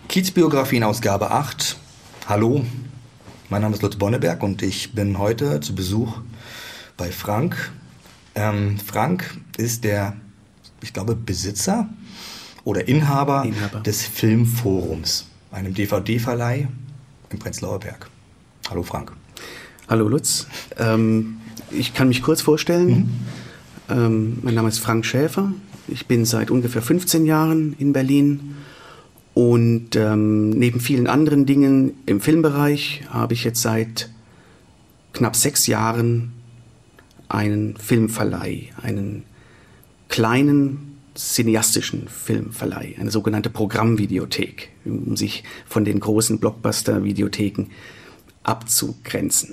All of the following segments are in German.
Kiezbiografien Ausgabe 8. Hallo, mein Name ist Lutz Bonneberg und ich bin heute zu Besuch bei Frank. Frank ist der, ich glaube, Besitzer oder Inhaber des Filmforums, einem DVD-Verleih im Prenzlauer Berg. Hallo Frank. Hallo Lutz. Ich kann mich kurz vorstellen. Mein Name ist Frank Schäfer. Ich bin seit ungefähr 15 Jahren in Berlin. Und neben vielen anderen Dingen im Filmbereich habe ich jetzt seit knapp 6 Jahren einen Filmverleih, einen kleinen cineastischen Filmverleih, eine sogenannte Programmvideothek, um sich von den großen Blockbuster-Videotheken abzugrenzen.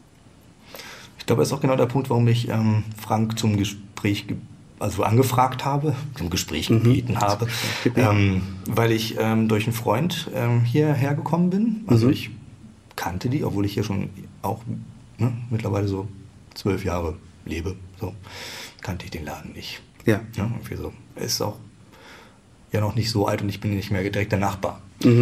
Ich glaube, das ist auch genau der Punkt, warum ich Frank zum Gespräch angefragt habe, zum Gespräch gebeten habe, weil ich durch einen Freund hierher gekommen bin. Also ich kannte die, obwohl ich hier schon auch mittlerweile so 12 Jahre lebe. So kannte ich den Laden nicht. Ja. Irgendwie so. Er ist auch ja noch nicht so alt und ich bin nicht mehr direkt der Nachbar.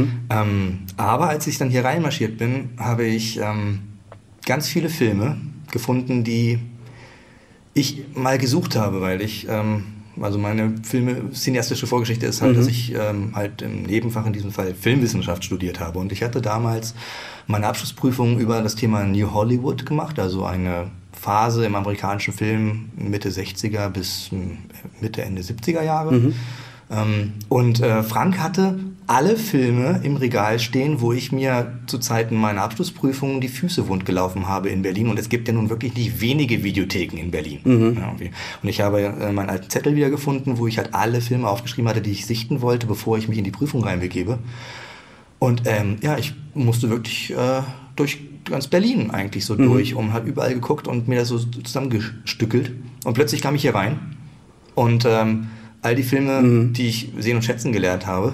Aber als ich dann hier reinmarschiert bin, habe ich ganz viele Filme gefunden, die ich mal gesucht habe, weil ich, also meine cineastische Vorgeschichte ist halt, dass ich halt im Nebenfach in diesem Fall Filmwissenschaft studiert habe. Und ich hatte damals meine Abschlussprüfung über das Thema New Hollywood gemacht, also eine Phase im amerikanischen Film Mitte 60er bis Mitte, Ende 70er Jahre. Und Frank hatte alle Filme im Regal stehen, wo ich mir zu Zeiten meiner Abschlussprüfung die Füße wund gelaufen habe in Berlin. Und es gibt ja nun wirklich nicht wenige Videotheken in Berlin. Und ich habe meinen alten Zettel wiedergefunden, wo ich halt alle Filme aufgeschrieben hatte, die ich sichten wollte, bevor ich mich in die Prüfung reinbegebe. Und ich musste wirklich durch ganz Berlin eigentlich so durch und habe überall geguckt und mir das so zusammengestückelt. Und plötzlich kam ich hier rein und all die Filme, die ich sehen und schätzen gelernt habe,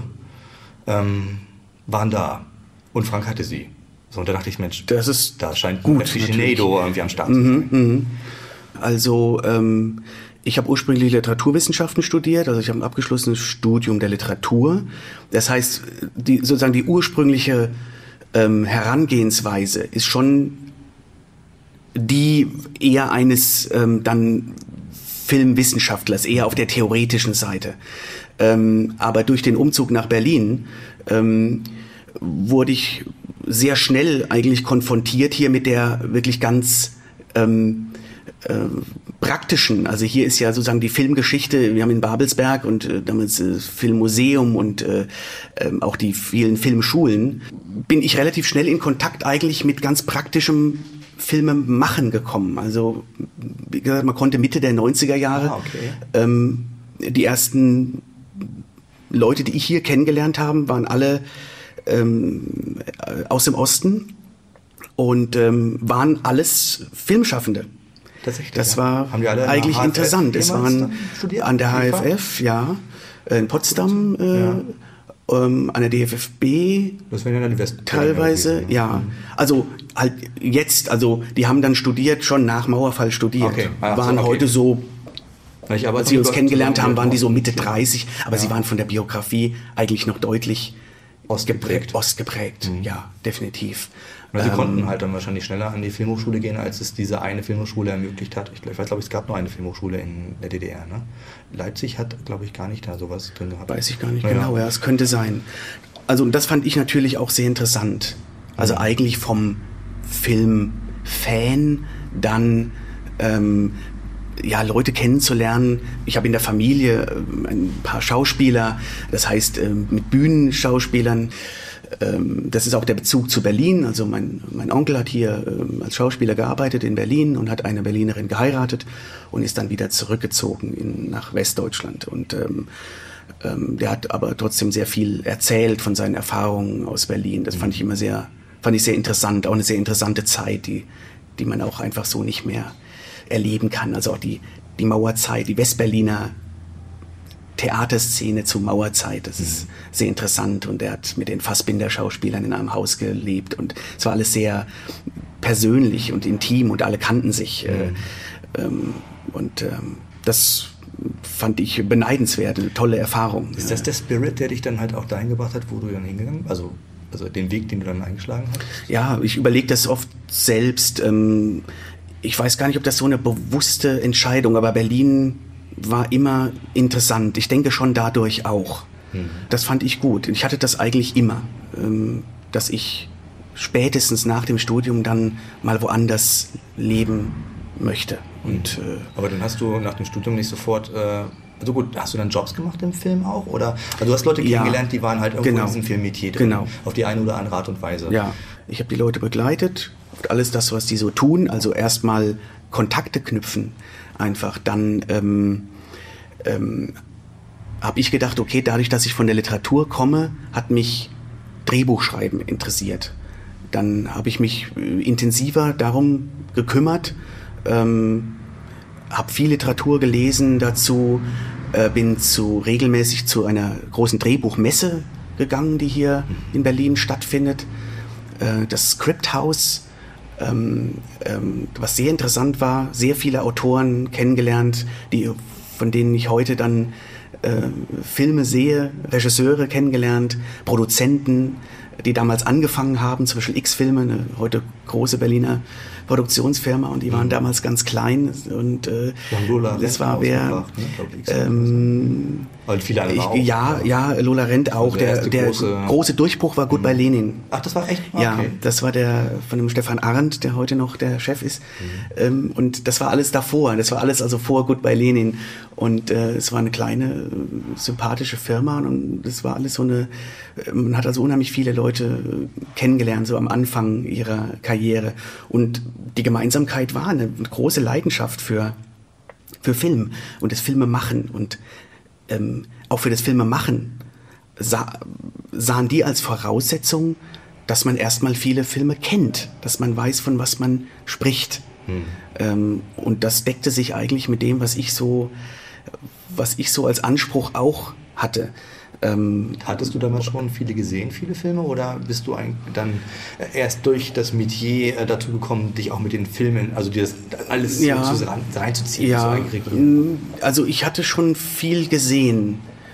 waren da. Und Frank hatte sie. So, und da dachte ich, Mensch, da scheint gut Aficionado irgendwie am Start zu sein. Also, ich habe ursprünglich Literaturwissenschaften studiert, also ich habe ein abgeschlossenes Studium der Literatur. Das heißt, die ursprüngliche Herangehensweise ist schon die eher eines dann Filmwissenschaftlers, eher auf der theoretischen Seite. Aber durch den Umzug nach Berlin wurde ich sehr schnell eigentlich konfrontiert hier mit der wirklich ganz praktischen, also hier ist ja sozusagen die Filmgeschichte, wir haben in Babelsberg und damals Filmmuseum und auch die vielen Filmschulen, bin ich relativ schnell in Kontakt eigentlich mit ganz praktischem Filmemachen gekommen. Also wie gesagt, man konnte Mitte der 90er Jahre die ersten Leute, die ich hier kennengelernt habe, waren alle aus dem Osten und waren alles Filmschaffende. Das war eigentlich interessant. Es waren an der HFF, in Potsdam, an der DFFB, das wären ja dann die teilweise, Also halt jetzt, also die haben dann studiert, schon nach Mauerfall studiert. Heute so, als sie uns kennengelernt haben, waren die so Mitte 30, aber sie waren von der Biografie eigentlich noch deutlich ostgeprägt. Ja, definitiv. Und sie konnten halt dann wahrscheinlich schneller an die Filmhochschule gehen, als es diese eine Filmhochschule ermöglicht hat. Ich glaube, es gab nur eine Filmhochschule in der DDR. Ne? Leipzig hat, glaube ich, gar nicht da sowas drin gehabt. Weiß ich gar nicht genau, ja, es könnte sein. Also und das fand ich natürlich auch sehr interessant. Also eigentlich vom Filmfan dann Leute kennenzulernen. Ich habe in der Familie ein paar Schauspieler, das heißt mit Bühnenschauspielern. Das ist auch der Bezug zu Berlin. Also mein Onkel hat hier als Schauspieler gearbeitet in Berlin und hat eine Berlinerin geheiratet und ist dann wieder zurückgezogen nach Westdeutschland. Und der hat aber trotzdem sehr viel erzählt von seinen Erfahrungen aus Berlin. Das fand ich sehr interessant. Auch eine sehr interessante Zeit, die man auch einfach so nicht mehr erleben kann. Also auch die Mauerzeit, die Westberliner Theaterszene zur Mauerzeit, das ist sehr interessant und er hat mit den Fassbinder-Schauspielern in einem Haus gelebt und es war alles sehr persönlich und intim und alle kannten sich und das fand ich beneidenswert, eine tolle Erfahrung. Ist das der Spirit, der dich dann halt auch dahin gebracht hat, wo du dann hingegangen bist? Also den Weg, den du dann eingeschlagen hast? Ja, ich überlege das oft selbst. Ich weiß gar nicht, ob das so eine bewusste Entscheidung, aber Berlin war immer interessant. Ich denke schon dadurch auch. Das fand ich gut. Ich hatte das eigentlich immer, dass ich spätestens nach dem Studium dann mal woanders leben möchte. Und, aber dann hast du nach dem Studium nicht sofort, also gut, hast du dann Jobs gemacht im Film auch? Oder also du hast Leute kennengelernt, die waren halt irgendwo in diesem Filmmetier drin, auf die eine oder andere Art und Weise. Ja, ich habe die Leute begleitet, alles das, was die so tun, also erstmal Kontakte knüpfen einfach. Dann habe ich gedacht, okay, dadurch, dass ich von der Literatur komme, hat mich Drehbuchschreiben interessiert. Dann habe ich mich intensiver darum gekümmert, habe viel Literatur gelesen dazu, bin regelmäßig zu einer großen Drehbuchmesse gegangen, die hier in Berlin stattfindet. Das Script House, was sehr interessant war, sehr viele Autoren kennengelernt, von denen ich heute dann Filme sehe, Regisseure kennengelernt, Produzenten, die damals angefangen haben, zum Beispiel X-Filme, eine heute große Berliner Produktionsfirma, und die waren damals ganz klein, und das war wer viele andere auch. Ja, Lola Rent auch. Der große Durchbruch war Goodbye Lenin. Ach, das war echt? Okay. Ja, das war der von dem Stefan Arndt, der heute noch der Chef ist. Und das war alles davor. Das war alles also vor Goodbye Lenin. Und es war eine kleine, sympathische Firma, und es war alles man hat also unheimlich viele Leute kennengelernt, so am Anfang ihrer Karriere. Und die Gemeinsamkeit war eine große Leidenschaft für Film und das Filmemachen. Und auch für das Filmemachen sahen die als Voraussetzung, dass man erstmal viele Filme kennt, dass man weiß, von was man spricht. Und das deckte sich eigentlich mit dem, was ich so als Anspruch auch hatte. Hattest du damals schon viele gesehen, viele Filme, oder bist du dann erst durch das Metier dazu gekommen, dich auch mit den Filmen, also dir das alles reinzuziehen? Ja, also ich hatte schon viel gesehen,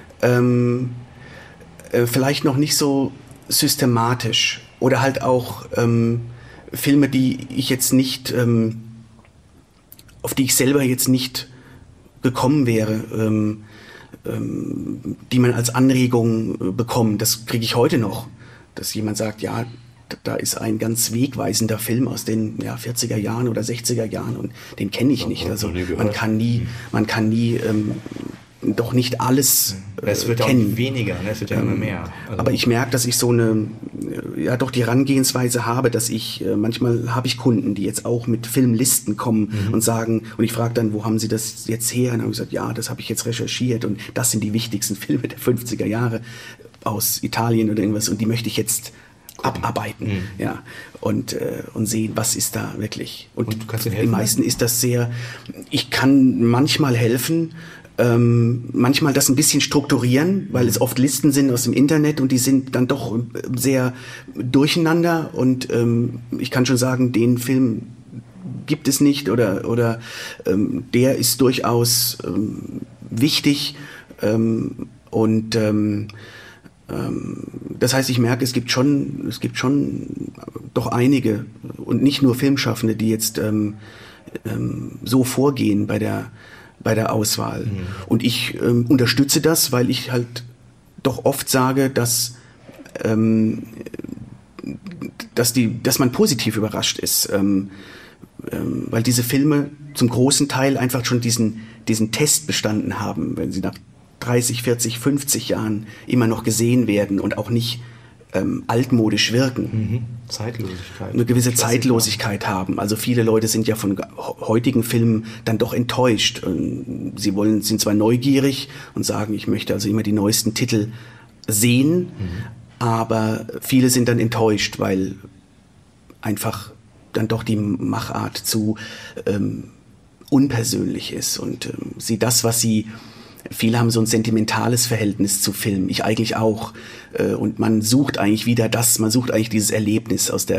vielleicht noch nicht so systematisch, oder halt auch Filme, die ich jetzt nicht, auf die ich selber jetzt nicht gekommen wäre, die man als Anregung bekommt. Das kriege ich heute noch, dass jemand sagt, ja, da ist ein ganz wegweisender Film aus den 40er Jahren oder 60er Jahren, und den kenne ich nicht. Also man kann nie doch nicht alles es wird kennen. Auch weniger, ne? Es wird ja immer mehr. Also aber ich merke, dass ich so doch die Herangehensweise habe, dass manchmal habe ich Kunden, die jetzt auch mit Filmlisten kommen und sagen, und ich frage dann, wo haben sie das jetzt her? Und dann habe ich gesagt, ja, das habe ich jetzt recherchiert, und das sind die wichtigsten Filme der 50er Jahre aus Italien oder irgendwas, und die möchte ich jetzt abarbeiten, und sehen, was ist da wirklich. Und du kannst ihnen helfen? Die meisten ist das ich kann manchmal helfen, manchmal das ein bisschen strukturieren, weil es oft Listen sind aus dem Internet, und die sind dann doch sehr durcheinander, und ich kann schon sagen, den Film gibt es nicht, oder der ist durchaus wichtig, und das heißt, ich merke, es gibt schon doch einige, und nicht nur Filmschaffende, die jetzt so vorgehen bei der Auswahl. Und ich unterstütze das, weil ich halt doch oft sage, dass man positiv überrascht ist, weil diese Filme zum großen Teil einfach schon diesen Test bestanden haben, wenn sie nach 30, 40, 50 Jahren immer noch gesehen werden und auch nicht altmodisch wirken. Zeitlosigkeit. Eine gewisse Zeitlosigkeit haben. Also viele Leute sind ja von heutigen Filmen dann doch enttäuscht. Sie sind zwar neugierig und sagen, ich möchte also immer die neuesten Titel sehen, aber viele sind dann enttäuscht, weil einfach dann doch die Machart zu unpersönlich ist, und viele haben so ein sentimentales Verhältnis zu Film, ich eigentlich auch, und man sucht eigentlich dieses Erlebnis aus der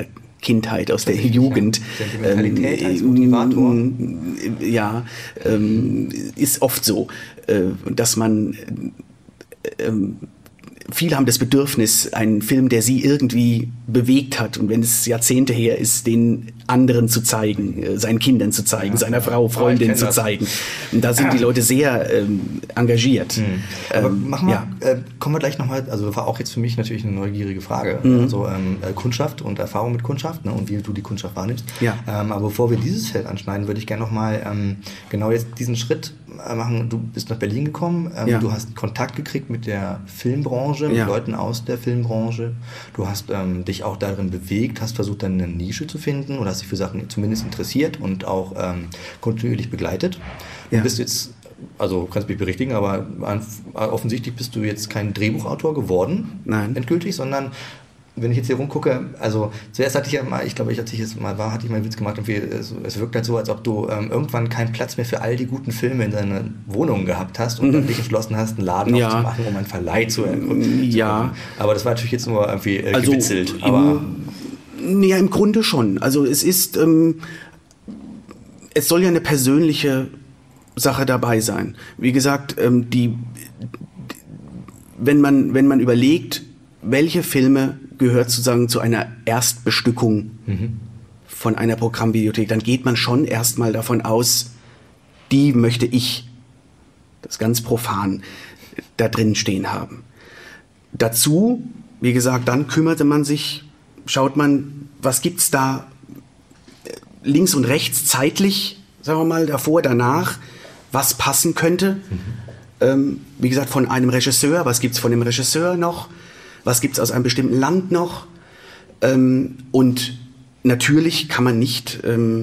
Kindheit, aus der Jugend. Ja. Sentimentalität als Motivator. Ja, ist oft so, dass man viele haben das Bedürfnis, einen Film, der sie irgendwie bewegt hat, und wenn es Jahrzehnte her ist, den anderen zu zeigen, seinen Kindern zu zeigen, seiner Frau, Freundin zu zeigen. Und da sind die Leute sehr engagiert. Aber kommen wir gleich nochmal, also war auch jetzt für mich natürlich eine neugierige Frage, also Kundschaft und Erfahrung mit Kundschaft, ne, und wie du die Kundschaft wahrnimmst. Ja. Aber bevor wir dieses Feld anschneiden, würde ich gerne nochmal genau jetzt diesen Schritt machen. Du bist nach Berlin gekommen, du hast Kontakt gekriegt mit der Filmbranche, mit Leuten aus der Filmbranche. Du hast dich auch darin bewegt, hast versucht, dann eine Nische zu finden oder hast dich für Sachen zumindest interessiert und auch kontinuierlich begleitet. Du bist jetzt, also kannst mich berichtigen, aber offensichtlich bist du jetzt kein Drehbuchautor geworden, endgültig, sondern wenn ich jetzt hier rumgucke, also zuerst hatte ich ja mal, ich glaube, als ich jetzt mal war, hatte ich mal einen Witz gemacht, es wirkt halt so, als ob du irgendwann keinen Platz mehr für all die guten Filme in deiner Wohnung gehabt hast und dann dich entschlossen hast, einen Laden aufzumachen, um einen Verleih zu machen. Aber das war natürlich jetzt nur irgendwie gewitzelt. Aber ja, im Grunde schon. Also es ist, es soll ja eine persönliche Sache dabei sein. Wie gesagt, wenn man überlegt, welche Filme gehört sozusagen zu einer Erstbestückung von einer Programmvideothek, dann geht man schon erstmal davon aus, die möchte ich, das ganz profan, da drin stehen haben. Dazu, wie gesagt, dann kümmerte man sich, schaut man, was gibt's da links und rechts zeitlich, sagen wir mal, davor, danach, was passen könnte. Wie gesagt, von einem Regisseur, was gibt's von dem Regisseur noch? Was gibt es aus einem bestimmten Land noch? Und natürlich kann man nicht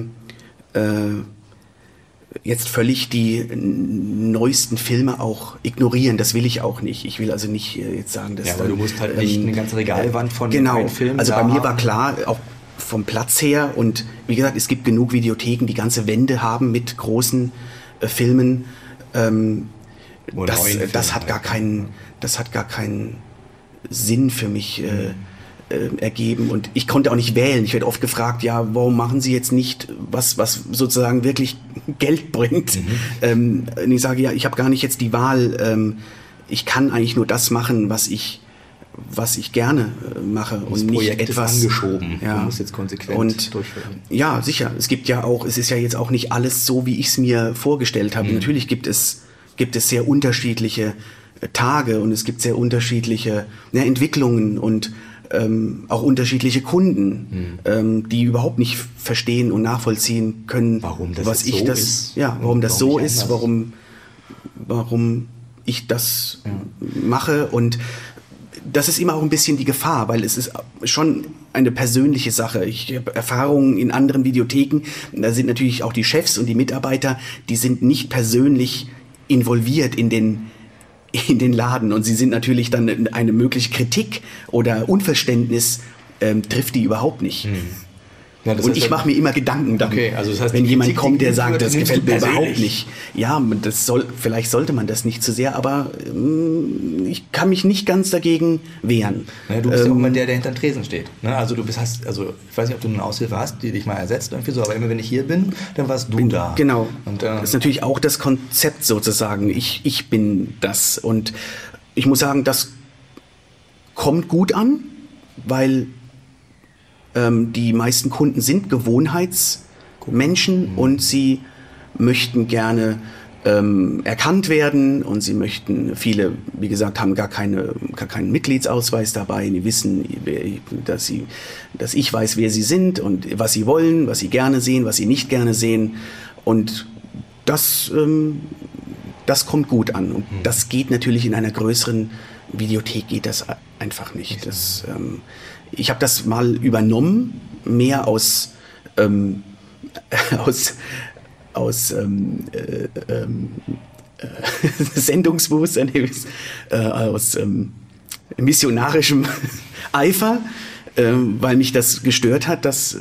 jetzt völlig die neuesten Filme auch ignorieren. Das will ich auch nicht. Ich will also nicht jetzt sagen, dass... Ja, aber du musst halt nicht eine ganze Regalwand von einem Film also bei mir war klar, auch vom Platz her, und wie gesagt, es gibt genug Videotheken, die ganze Wände haben mit großen Filmen. Das hat gar keinen Sinn für mich ergeben, und ich konnte auch nicht wählen. Ich werde oft gefragt, ja, warum machen Sie jetzt nicht was sozusagen wirklich Geld bringt? Und ich sage, ja, ich habe gar nicht jetzt die Wahl. Ich kann eigentlich nur das machen, was ich gerne mache, und nicht Projekt etwas ist angeschoben. Ja. Du musst jetzt konsequent durchführen. Ja, sicher. Es ist ja jetzt auch nicht alles so, wie ich es mir vorgestellt habe. Natürlich gibt es sehr unterschiedliche Tage, und es gibt sehr unterschiedliche Entwicklungen und auch unterschiedliche Kunden, die überhaupt nicht verstehen und nachvollziehen können, warum das so ist, warum ich das mache. Und das ist immer auch ein bisschen die Gefahr, weil es ist schon eine persönliche Sache. Ich habe Erfahrungen in anderen Videotheken, da sind natürlich auch die Chefs und die Mitarbeiter, die sind nicht persönlich involviert in den Laden, und sie sind natürlich dann eine mögliche Kritik oder Unverständnis trifft die überhaupt nicht. Ja, und ich mache mir immer Gedanken dann, also das heißt, wenn jemand kommt, der sagt, das gefällt mir überhaupt nicht. Ja, vielleicht sollte man das nicht zu sehr, aber ich kann mich nicht ganz dagegen wehren. Ja, du bist ja auch immer der hinter dem Tresen steht. Ne? Also ich weiß nicht, ob du eine Aushilfe hast, die dich mal ersetzt, irgendwie so, aber immer wenn ich hier bin, dann warst du da. Genau. Und, das ist natürlich auch das Konzept sozusagen. Ich bin das. Und ich muss sagen, das kommt gut an, weil die meisten Kunden sind Gewohnheitsmenschen und sie möchten gerne erkannt werden, und viele, wie gesagt, haben gar keinen Mitgliedsausweis dabei. Die wissen, dass ich weiß, wer sie sind und was sie wollen, was sie gerne sehen, was sie nicht gerne sehen, und das kommt gut an, und das geht natürlich in einer größeren Videothek geht das einfach nicht. Ich habe das mal übernommen, mehr aus Sendungsbewusstsein, aus missionarischem Eifer, weil mich das gestört hat, dass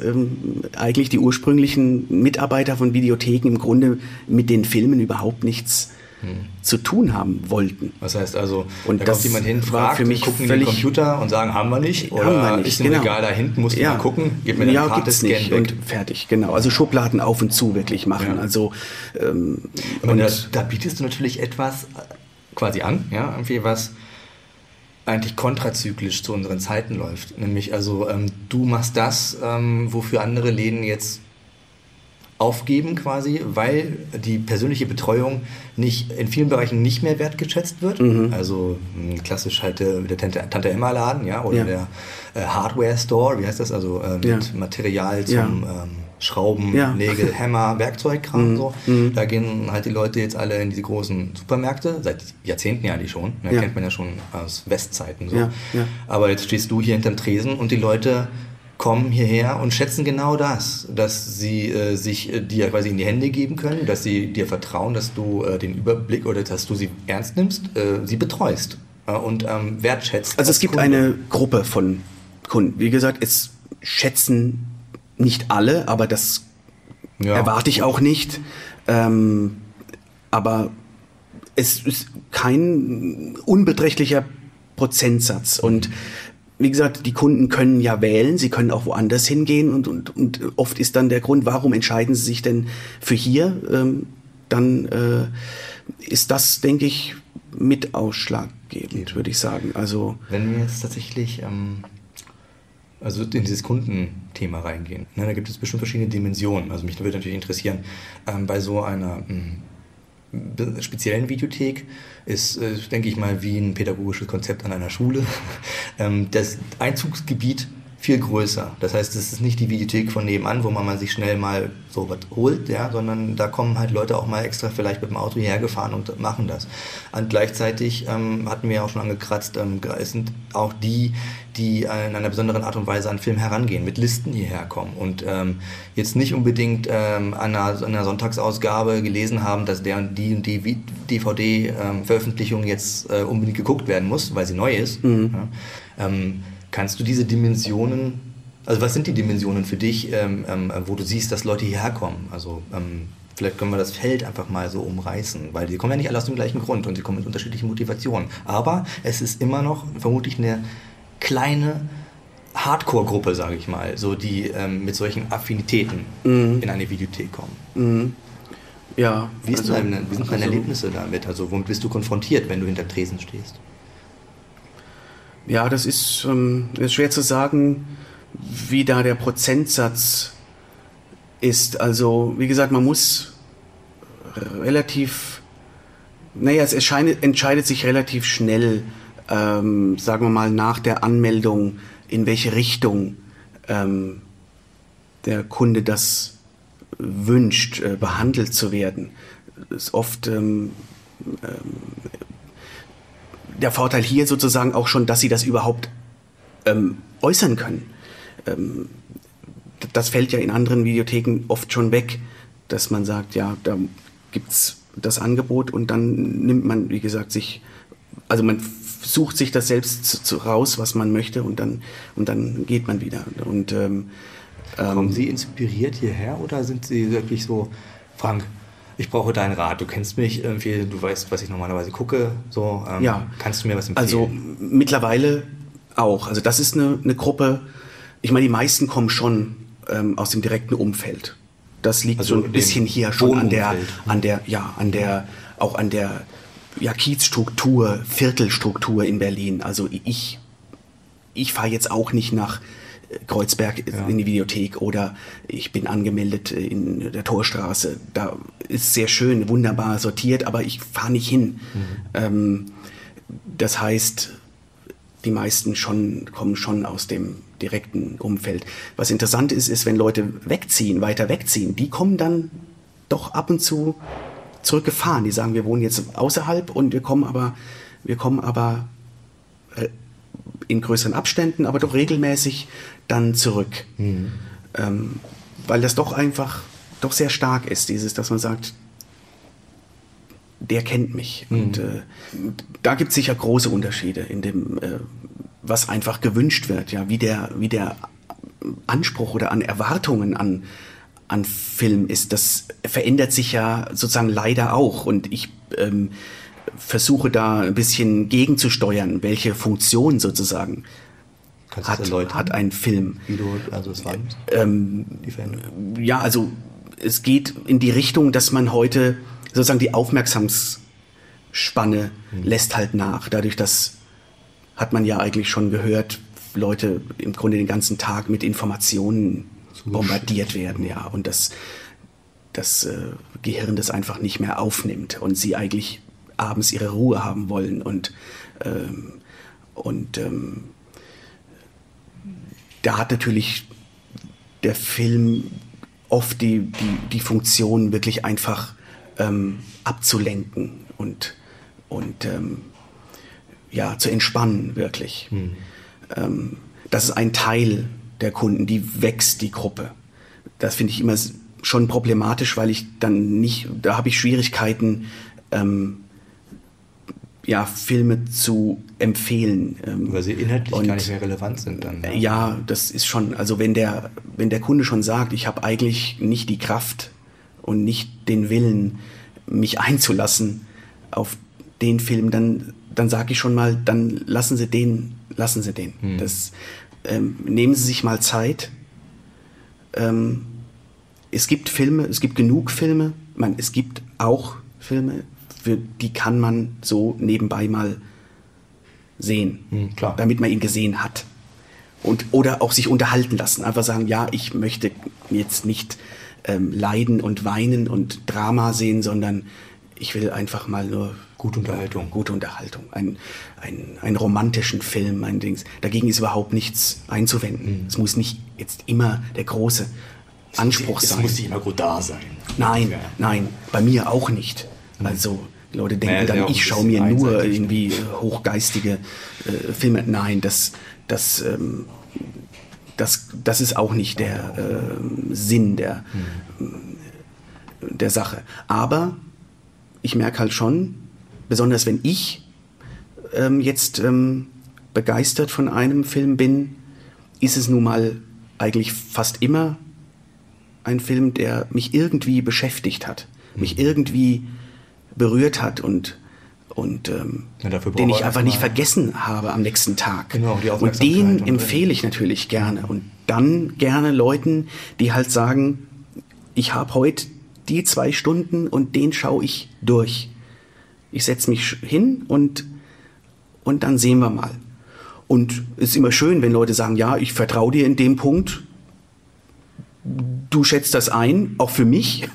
eigentlich die ursprünglichen Mitarbeiter von Videotheken im Grunde mit den Filmen überhaupt nichts zu tun haben wollten. Was heißt also, und da das kommt jemand hin, war fragt, für mich gucken in den Computer und sagen, haben wir nicht? Oder haben wir nicht, ist im Regal da hinten, musst du mal gucken, gib mir eine Karte, scan nicht weg. und fertig, genau. Also Schubladen auf und zu wirklich machen. Also, da bietest du natürlich etwas quasi an, ja, irgendwie was eigentlich kontrazyklisch zu unseren Zeiten läuft. Nämlich also, du machst das, wofür andere Läden jetzt aufgeben quasi, weil die persönliche Betreuung in vielen Bereichen nicht mehr wertgeschätzt wird. Also klassisch halt der Tante Emma Laden, ja, oder der Hardware Store, wie heißt das, also mit Material zum Schrauben, Nägel, Hämmer, Werkzeugkram, so. Da gehen halt die Leute jetzt alle in diese großen Supermärkte, seit Jahrzehnten ja die schon, kennt man ja schon aus Westzeiten so. Aber jetzt stehst du hier hinterm Tresen und die Leute kommen hierher und schätzen genau das, dass sie sich dir quasi in die Hände geben können, dass sie dir vertrauen, dass du den Überblick oder dass du sie ernst nimmst, sie betreust und wertschätzt. Also es gibt eine Gruppe von Kunden. Wie gesagt, es schätzen nicht alle, aber das erwarte ich auch nicht. Aber es ist kein unbeträchtlicher Prozentsatz. Und wie gesagt, die Kunden können ja wählen, sie können auch woanders hingehen und oft ist dann der Grund, warum entscheiden sie sich denn für hier, dann ist das, denke ich, mit ausschlaggebend, würde ich sagen. Also wenn wir jetzt tatsächlich also in dieses Kundenthema reingehen, da gibt es bestimmt verschiedene Dimensionen. Also mich würde natürlich interessieren, bei so einer speziellen Videothek ist, denke ich mal, wie ein pädagogisches Konzept an einer Schule. Das Einzugsgebiet viel größer. Das heißt, es ist nicht die Videothek von nebenan, wo man sich schnell mal so was holt, ja, sondern da kommen halt Leute auch mal extra vielleicht mit dem Auto hierher gefahren und machen das. Und gleichzeitig hatten wir ja auch schon angekratzt, es sind auch die in einer besonderen Art und Weise an Film herangehen, mit Listen hierher kommen und jetzt nicht unbedingt an einer Sonntagsausgabe gelesen haben, dass der und die DVD-Veröffentlichung jetzt unbedingt geguckt werden muss, weil sie neu ist. Ja. Kannst du diese Dimensionen, also was sind die Dimensionen für dich, wo du siehst, dass Leute hierher kommen? Also vielleicht können wir das Feld einfach mal so umreißen, weil die kommen ja nicht alle aus dem gleichen Grund und sie kommen mit unterschiedlichen Motivationen. Aber es ist immer noch vermutlich eine kleine Hardcore-Gruppe, sage ich mal, so die mit solchen Affinitäten in eine Videothek kommen. Ja. Wie sind deine Erlebnisse damit? Also womit bist du konfrontiert, wenn du hinter Tresen stehst? Ja, das ist schwer zu sagen, wie da der Prozentsatz ist. Also, wie gesagt, man muss es entscheidet sich relativ schnell, sagen wir mal, nach der Anmeldung, in welche Richtung der Kunde das wünscht, behandelt zu werden. Das ist oft der Vorteil hier sozusagen auch schon, dass sie das überhaupt äußern können. Das fällt ja in anderen Videotheken oft schon weg, dass man sagt, ja, da gibt's das Angebot und dann nimmt man, wie gesagt, man sucht sich das selbst raus, was man möchte und dann geht man wieder. Und kommen Sie inspiriert hierher oder sind Sie wirklich so, Frank, ich brauche deinen Rat, du kennst mich irgendwie, du weißt, was ich normalerweise gucke, so, kannst du mir was empfehlen? Also mittlerweile auch, also das ist eine Gruppe, ich meine, die meisten kommen schon aus dem direkten Umfeld. Das liegt also so ein bisschen hier schon an der Kiezstruktur, Viertelstruktur in Berlin. Also ich fahre jetzt auch nicht nach Kreuzberg in die Videothek oder ich bin angemeldet in der Torstraße. Da ist sehr schön, wunderbar sortiert, aber ich fahre nicht hin. Das heißt, die meisten kommen schon aus dem direkten Umfeld. Was interessant ist, wenn Leute weiter wegziehen, die kommen dann doch ab und zu zurückgefahren. Die sagen, wir wohnen jetzt außerhalb und wir kommen aber in größeren Abständen, aber doch regelmäßig dann zurück. Weil das doch sehr stark ist, dass man sagt, der kennt mich. Und da gibt es sicher große Unterschiede in dem, was einfach gewünscht wird, ja, wie der Anspruch oder an Erwartungen an Film ist. Das verändert sich ja sozusagen leider auch. Und ich versuche da ein bisschen gegenzusteuern, welche Funktion sozusagen hat ein Film. Wie du also es wahrnimmst? Die Veränderung. Ja, also es geht in die Richtung, dass man heute sozusagen die Aufmerksamsspanne lässt halt nach. Dadurch, dass hat man ja eigentlich schon gehört, Leute im Grunde den ganzen Tag mit Informationen bombardiert werden, ja, und das Gehirn das einfach nicht mehr aufnimmt und sie eigentlich abends ihre Ruhe haben wollen und da hat natürlich der Film oft die Funktion, wirklich einfach abzulenken und zu entspannen, wirklich. Das ist ein Teil der Kunden, die wächst, die Gruppe. Das finde ich immer schon problematisch, weil ich dann nicht, da habe ich Schwierigkeiten, Filme zu empfehlen. Weil sie inhaltlich gar nicht mehr relevant sind dann. Ja, das ist schon, also wenn der Kunde schon sagt, ich habe eigentlich nicht die Kraft und nicht den Willen, mich einzulassen auf den Film, dann sage ich schon mal, dann lassen Sie den. Das, nehmen Sie sich mal Zeit. Es gibt Filme, es gibt genug Filme, es gibt auch Filme, für die kann man so nebenbei mal sehen, klar. Damit man ihn gesehen hat. Oder auch sich unterhalten lassen. Einfach sagen, ja, ich möchte jetzt nicht leiden und weinen und Drama sehen, sondern ich will einfach mal nur gute Unterhaltung. Einen romantischen Film, ein Dings. Dagegen ist überhaupt nichts einzuwenden. Es muss nicht jetzt immer der große Anspruch sein. Es muss nicht immer gut da sein. Nein, bei mir auch nicht. Also Leute denken dann, ich schaue mir nur irgendwie hochgeistige Filme. Nein, das ist auch nicht der Sinn der Sache. Aber ich merke halt schon, besonders wenn ich jetzt begeistert von einem Film bin, ist es nun mal eigentlich fast immer ein Film, der mich irgendwie beschäftigt hat, mich irgendwie berührt hat und den ich einfach nicht vergessen habe am nächsten Tag. Genau, und den empfehle ich natürlich gerne. Und dann gerne Leuten, die halt sagen, ich habe heute die 2 Stunden und den schaue ich durch. Ich setze mich hin und dann sehen wir mal. Und es ist immer schön, wenn Leute sagen, ja, ich vertraue dir in dem Punkt, du schätzt das ein, auch für mich.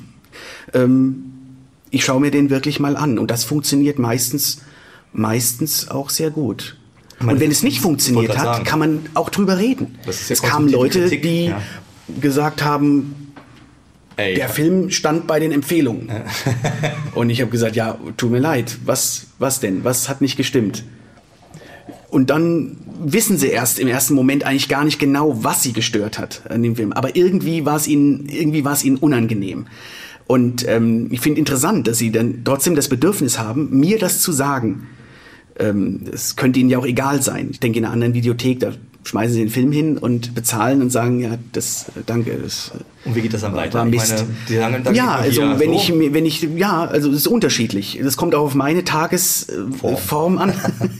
Ich schaue mir den wirklich mal an. Und das funktioniert meistens auch sehr gut. Und wenn es nicht funktioniert hat, kann man auch drüber reden. Es kamen Leute, die gesagt haben, der Film stand bei den Empfehlungen. Und ich habe gesagt, ja, tut mir leid, was denn? Was hat nicht gestimmt? Und dann wissen sie erst im ersten Moment eigentlich gar nicht genau, was sie gestört hat an dem Film. Aber irgendwie war es ihnen unangenehm. Und ich finde interessant, dass sie dann trotzdem das Bedürfnis haben, mir das zu sagen. Es könnte ihnen ja auch egal sein. Ich denke, in einer anderen Videothek, da schmeißen sie den Film hin und bezahlen und sagen, ja, danke. Und wie geht das dann weiter? War Mist. Ich meine, die sagen dann ja, also also es ist unterschiedlich. Das kommt auch auf meine Tagesform an.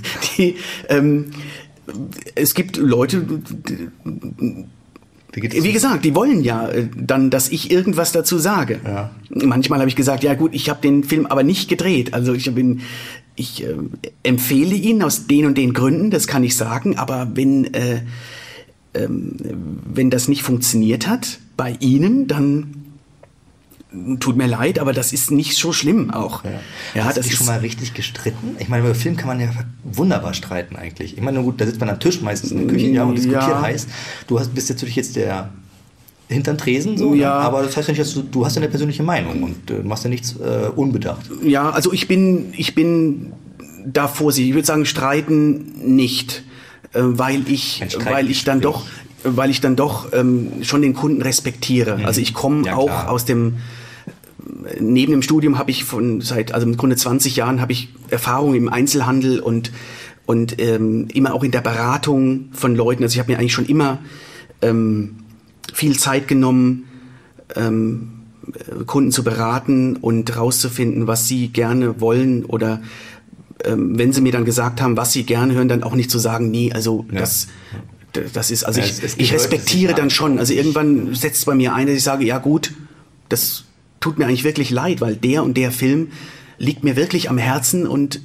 Es gibt Leute, wie gesagt, die wollen ja dann, dass ich irgendwas dazu sage. Ja. Manchmal habe ich gesagt, ja gut, ich habe den Film aber nicht gedreht. Also ich empfehle ihn aus den und den Gründen, das kann ich sagen. Aber wenn das nicht funktioniert hat bei Ihnen, dann tut mir leid, aber das ist nicht so schlimm auch. Ja, hast du dich schon mal richtig gestritten? Ich meine, über Film kann man ja wunderbar streiten eigentlich. Ich meine, gut, da sitzt man am Tisch meistens in der Küche und diskutiert heiß. Du bist natürlich jetzt der hinterm Tresen, so, ja. Aber das heißt ja nicht, dass du hast ja eine persönliche Meinung und machst ja nichts unbedacht. Ja, also ich bin da vorsichtig. Ich würde sagen, streiten nicht, weil ich dann doch schon den Kunden respektiere. Also ich komme auch aus neben dem Studium habe ich im Grunde 20 Jahren habe ich Erfahrung im Einzelhandel und immer auch in der Beratung von Leuten. Also ich habe mir eigentlich schon immer viel Zeit genommen, Kunden zu beraten und rauszufinden, was sie gerne wollen oder wenn sie mir dann gesagt haben, was sie gerne hören, dann auch nicht zu sagen, nee, also das ist, also ich respektiere dann schon. Also irgendwann setzt es bei mir ein, dass ich sage, ja gut, das tut mir eigentlich wirklich leid, weil der und der Film liegt mir wirklich am Herzen und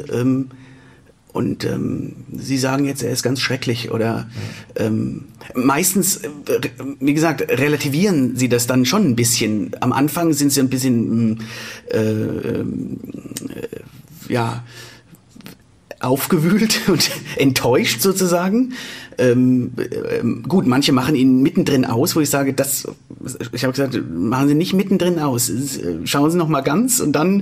Sie sagen jetzt, er ist ganz schrecklich oder meistens, wie gesagt, relativieren Sie das dann schon ein bisschen. Am Anfang sind Sie ein bisschen aufgewühlt und enttäuscht sozusagen. Gut, manche machen ihn mittendrin aus, wo ich sage, ich habe gesagt, machen Sie nicht mittendrin aus, schauen Sie noch mal ganz und dann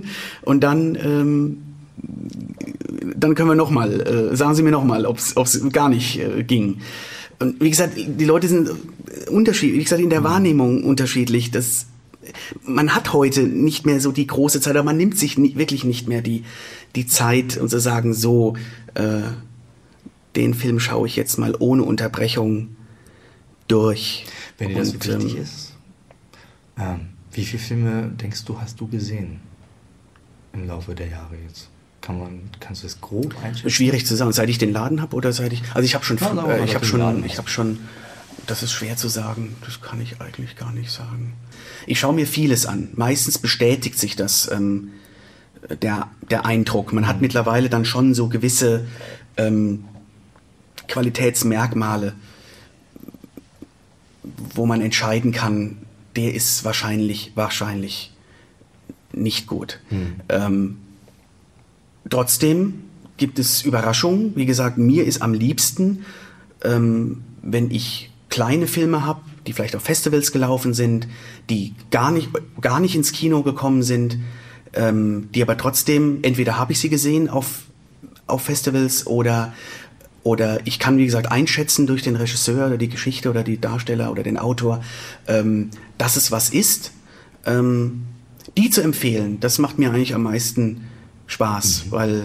können wir noch mal, sagen Sie mir noch mal, ob es gar nicht ging. Und wie gesagt, die Leute sind unterschiedlich, wie gesagt, in der Wahrnehmung unterschiedlich. Man hat heute nicht mehr so die große Zeit, aber man nimmt sich wirklich nicht mehr die Zeit, um zu sagen, so, den Film schaue ich jetzt mal ohne Unterbrechung durch. Wenn dir das so wichtig ist, wie viele Filme, denkst du, hast du gesehen im Laufe der Jahre jetzt? Kannst du das grob einschätzen? Schwierig zu sagen, seit ich den Laden habe oder seit ich... Also ich habe schon... Das ist schwer zu sagen, das kann ich eigentlich gar nicht sagen. Ich schaue mir vieles an. Meistens bestätigt sich das, der Eindruck. Man hat mittlerweile dann schon so gewisse Qualitätsmerkmale, wo man entscheiden kann, der ist wahrscheinlich nicht gut. Trotzdem gibt es Überraschungen. Wie gesagt, mir ist am liebsten, wenn ich kleine Filme habe, die vielleicht auf Festivals gelaufen sind, die gar nicht ins Kino gekommen sind, die aber trotzdem, entweder habe ich sie gesehen auf Festivals oder ich kann, wie gesagt, einschätzen durch den Regisseur oder die Geschichte oder die Darsteller oder den Autor, dass es was ist. Die zu empfehlen, das macht mir eigentlich am meisten Spaß, weil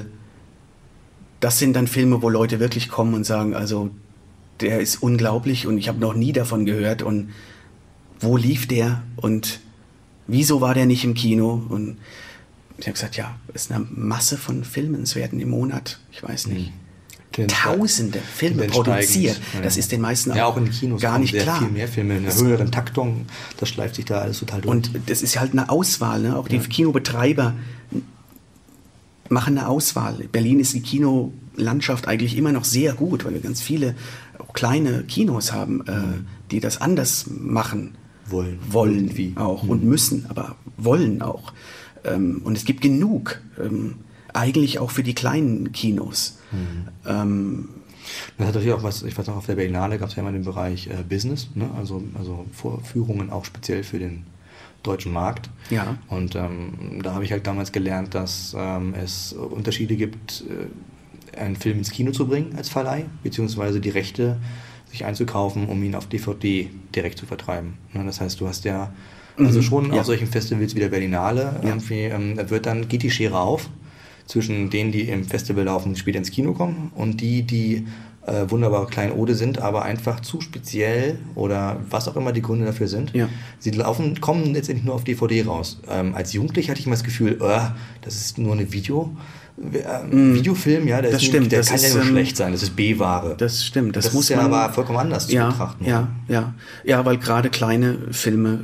das sind dann Filme, wo Leute wirklich kommen und sagen, also der ist unglaublich und ich habe noch nie davon gehört und wo lief der und wieso war der nicht im Kino? Und ich habe gesagt, ja, es ist eine Masse von Filmen, es werden im Monat, ich weiß nicht, Tausende Filme produziert. Das ist den meisten auch in den Kinos gar nicht klar. Viel mehr Filme in einer höheren Taktung, das schleift sich da alles total durch. Und das ist halt eine Auswahl, ne? Auch die Kinobetreiber machen eine Auswahl. Berlin ist die Kinolandschaft eigentlich immer noch sehr gut, weil wir ganz viele auch kleine Kinos haben, die das anders machen wollen auch und müssen, aber wollen auch. Und es gibt genug, eigentlich auch für die kleinen Kinos. Das hat natürlich auch was, ich weiß noch, auf der Berlinale gab es ja immer den Bereich Business, ne? also Vorführungen auch speziell für den deutschen Markt. Ja. Und da habe ich halt damals gelernt, dass es Unterschiede gibt, einen Film ins Kino zu bringen als Verleih, beziehungsweise die Rechte sich einzukaufen, um ihn auf DVD direkt zu vertreiben. Das heißt, du hast ja also schon auf solchen Festivals wie der Berlinale irgendwie, geht die Schere auf zwischen denen, die im Festival laufen und später ins Kino kommen und die wunderbare Kleinode sind, aber einfach zu speziell oder was auch immer die Gründe dafür sind. Ja. Sie kommen letztendlich nur auf DVD raus. Als Jugendlicher hatte ich immer das Gefühl, das ist nur eine Videofilm, ja, der kann ja nur schlecht sein, das ist B-Ware. Das stimmt. Das muss ja aber vollkommen anders zu betrachten. Ja, weil gerade kleine Filme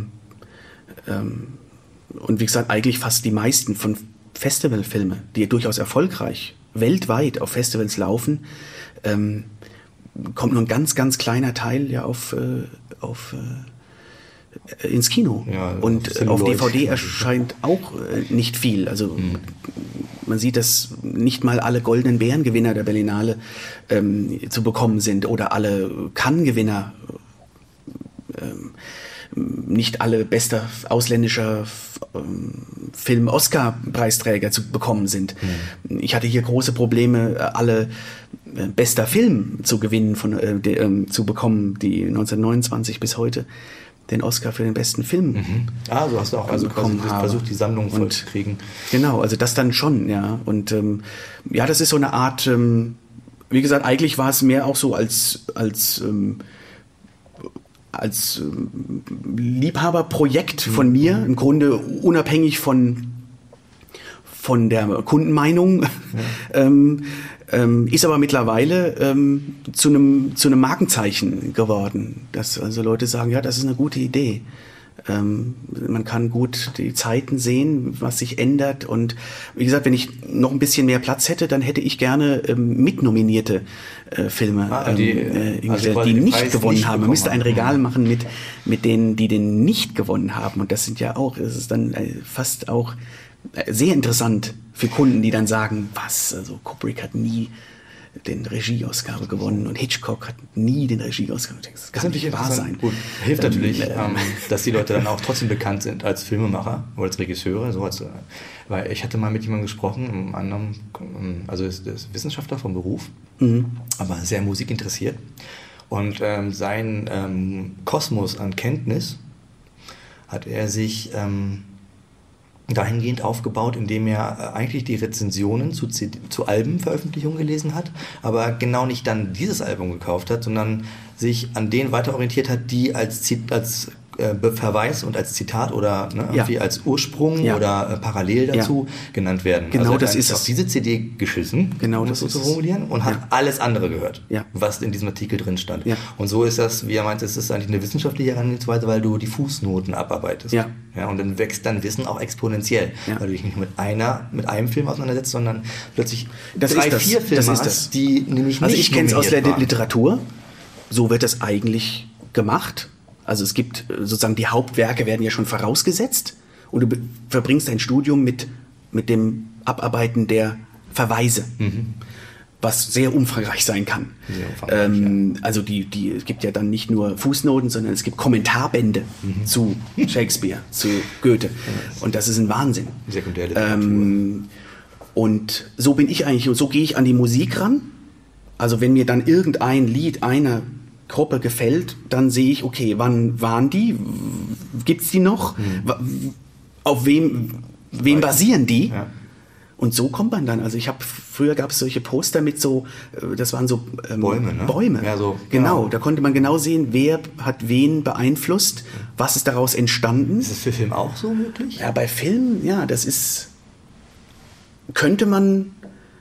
und wie gesagt, eigentlich fast die meisten von Festivalfilme, die durchaus erfolgreich weltweit auf Festivals laufen, kommt nur ein ganz, ganz kleiner Teil ins Kino. Ja, und auf DVD erscheint auch nicht viel. Also man sieht, dass nicht mal alle goldenen Bärengewinner der Berlinale zu bekommen sind oder alle Cannes-Gewinner, nicht alle bester ausländischer Film Oscar-Preisträger zu bekommen sind. Ich hatte hier große Probleme, alle bester Film zu gewinnen, zu bekommen, die 1929 bis heute den Oscar für den besten Film du hast auch versucht, die Sammlung voll zu kriegen. Genau, also das dann schon, ja. Und das ist so eine Art, wie gesagt, eigentlich war es mehr auch so als Liebhaberprojekt von mir, im Grunde unabhängig von der Kundenmeinung, ist aber mittlerweile zu einem Markenzeichen geworden, dass also Leute sagen, ja, das ist eine gute Idee. Man kann gut die Zeiten sehen, was sich ändert, und wie gesagt, wenn ich noch ein bisschen mehr Platz hätte, dann hätte ich gerne mitnominierte Filme die nicht gewonnen haben. Man müsste ein Regal machen mit denen, die den nicht gewonnen haben, und das ist dann fast auch sehr interessant für Kunden, die dann sagen, also Kubrick hat nie den Regie-Oscar gewonnen und Hitchcock hat nie den Regie-Oscar gewonnen. Das kann nicht wahr sein. Gut, hilft natürlich, dass die Leute dann auch trotzdem bekannt sind als Filmemacher oder als Regisseure. Weil ich hatte mal mit jemandem gesprochen, also ist Wissenschaftler vom Beruf, aber sehr musikinteressiert. Und sein Kosmos an Kenntnis hat er sich dahingehend aufgebaut, indem er eigentlich die Rezensionen zu Albenveröffentlichungen gelesen hat, aber genau nicht dann dieses Album gekauft hat, sondern sich an denen weiter orientiert hat, die als Verweis und als Zitat oder irgendwie als Ursprung oder parallel dazu genannt werden. Genau, also das ist auf diese CD geschissen, genau, um das so zu formulieren, und hat alles andere gehört, was in diesem Artikel drin stand. Ja. Und so ist das, wie er meint, es ist eigentlich eine wissenschaftliche Herangehensweise, weil du die Fußnoten abarbeitest. Ja. Ja, und dann wächst dein Wissen auch exponentiell, weil du dich nicht mit einem Film auseinandersetzt, sondern plötzlich 3-4 Filme hast, die nämlich nicht. Also ich kenne es aus der Literatur, so wird das eigentlich gemacht. Also es gibt sozusagen, die Hauptwerke werden ja schon vorausgesetzt, und du verbringst dein Studium mit dem Abarbeiten der Verweise, was sehr umfangreich sein kann. Also es gibt ja dann nicht nur Fußnoten, sondern es gibt Kommentarbände zu Shakespeare, zu Goethe, und das ist ein Wahnsinn. Sekundärliteratur. Und so bin ich eigentlich, und so gehe ich an die Musik ran. Also wenn mir dann irgendein Lied einer Gruppe gefällt, dann sehe ich, okay, wann waren die? Gibt's die noch? Auf wem basieren die? Ja. Und so kommt man dann. Also früher gab es solche Poster mit so, das waren so Bäume, ne? Bäume. Ja, so, genau, da konnte man genau sehen, wer hat wen beeinflusst, was ist daraus entstanden. Ist das für Film auch so möglich? Ja, bei Film, das ist, könnte man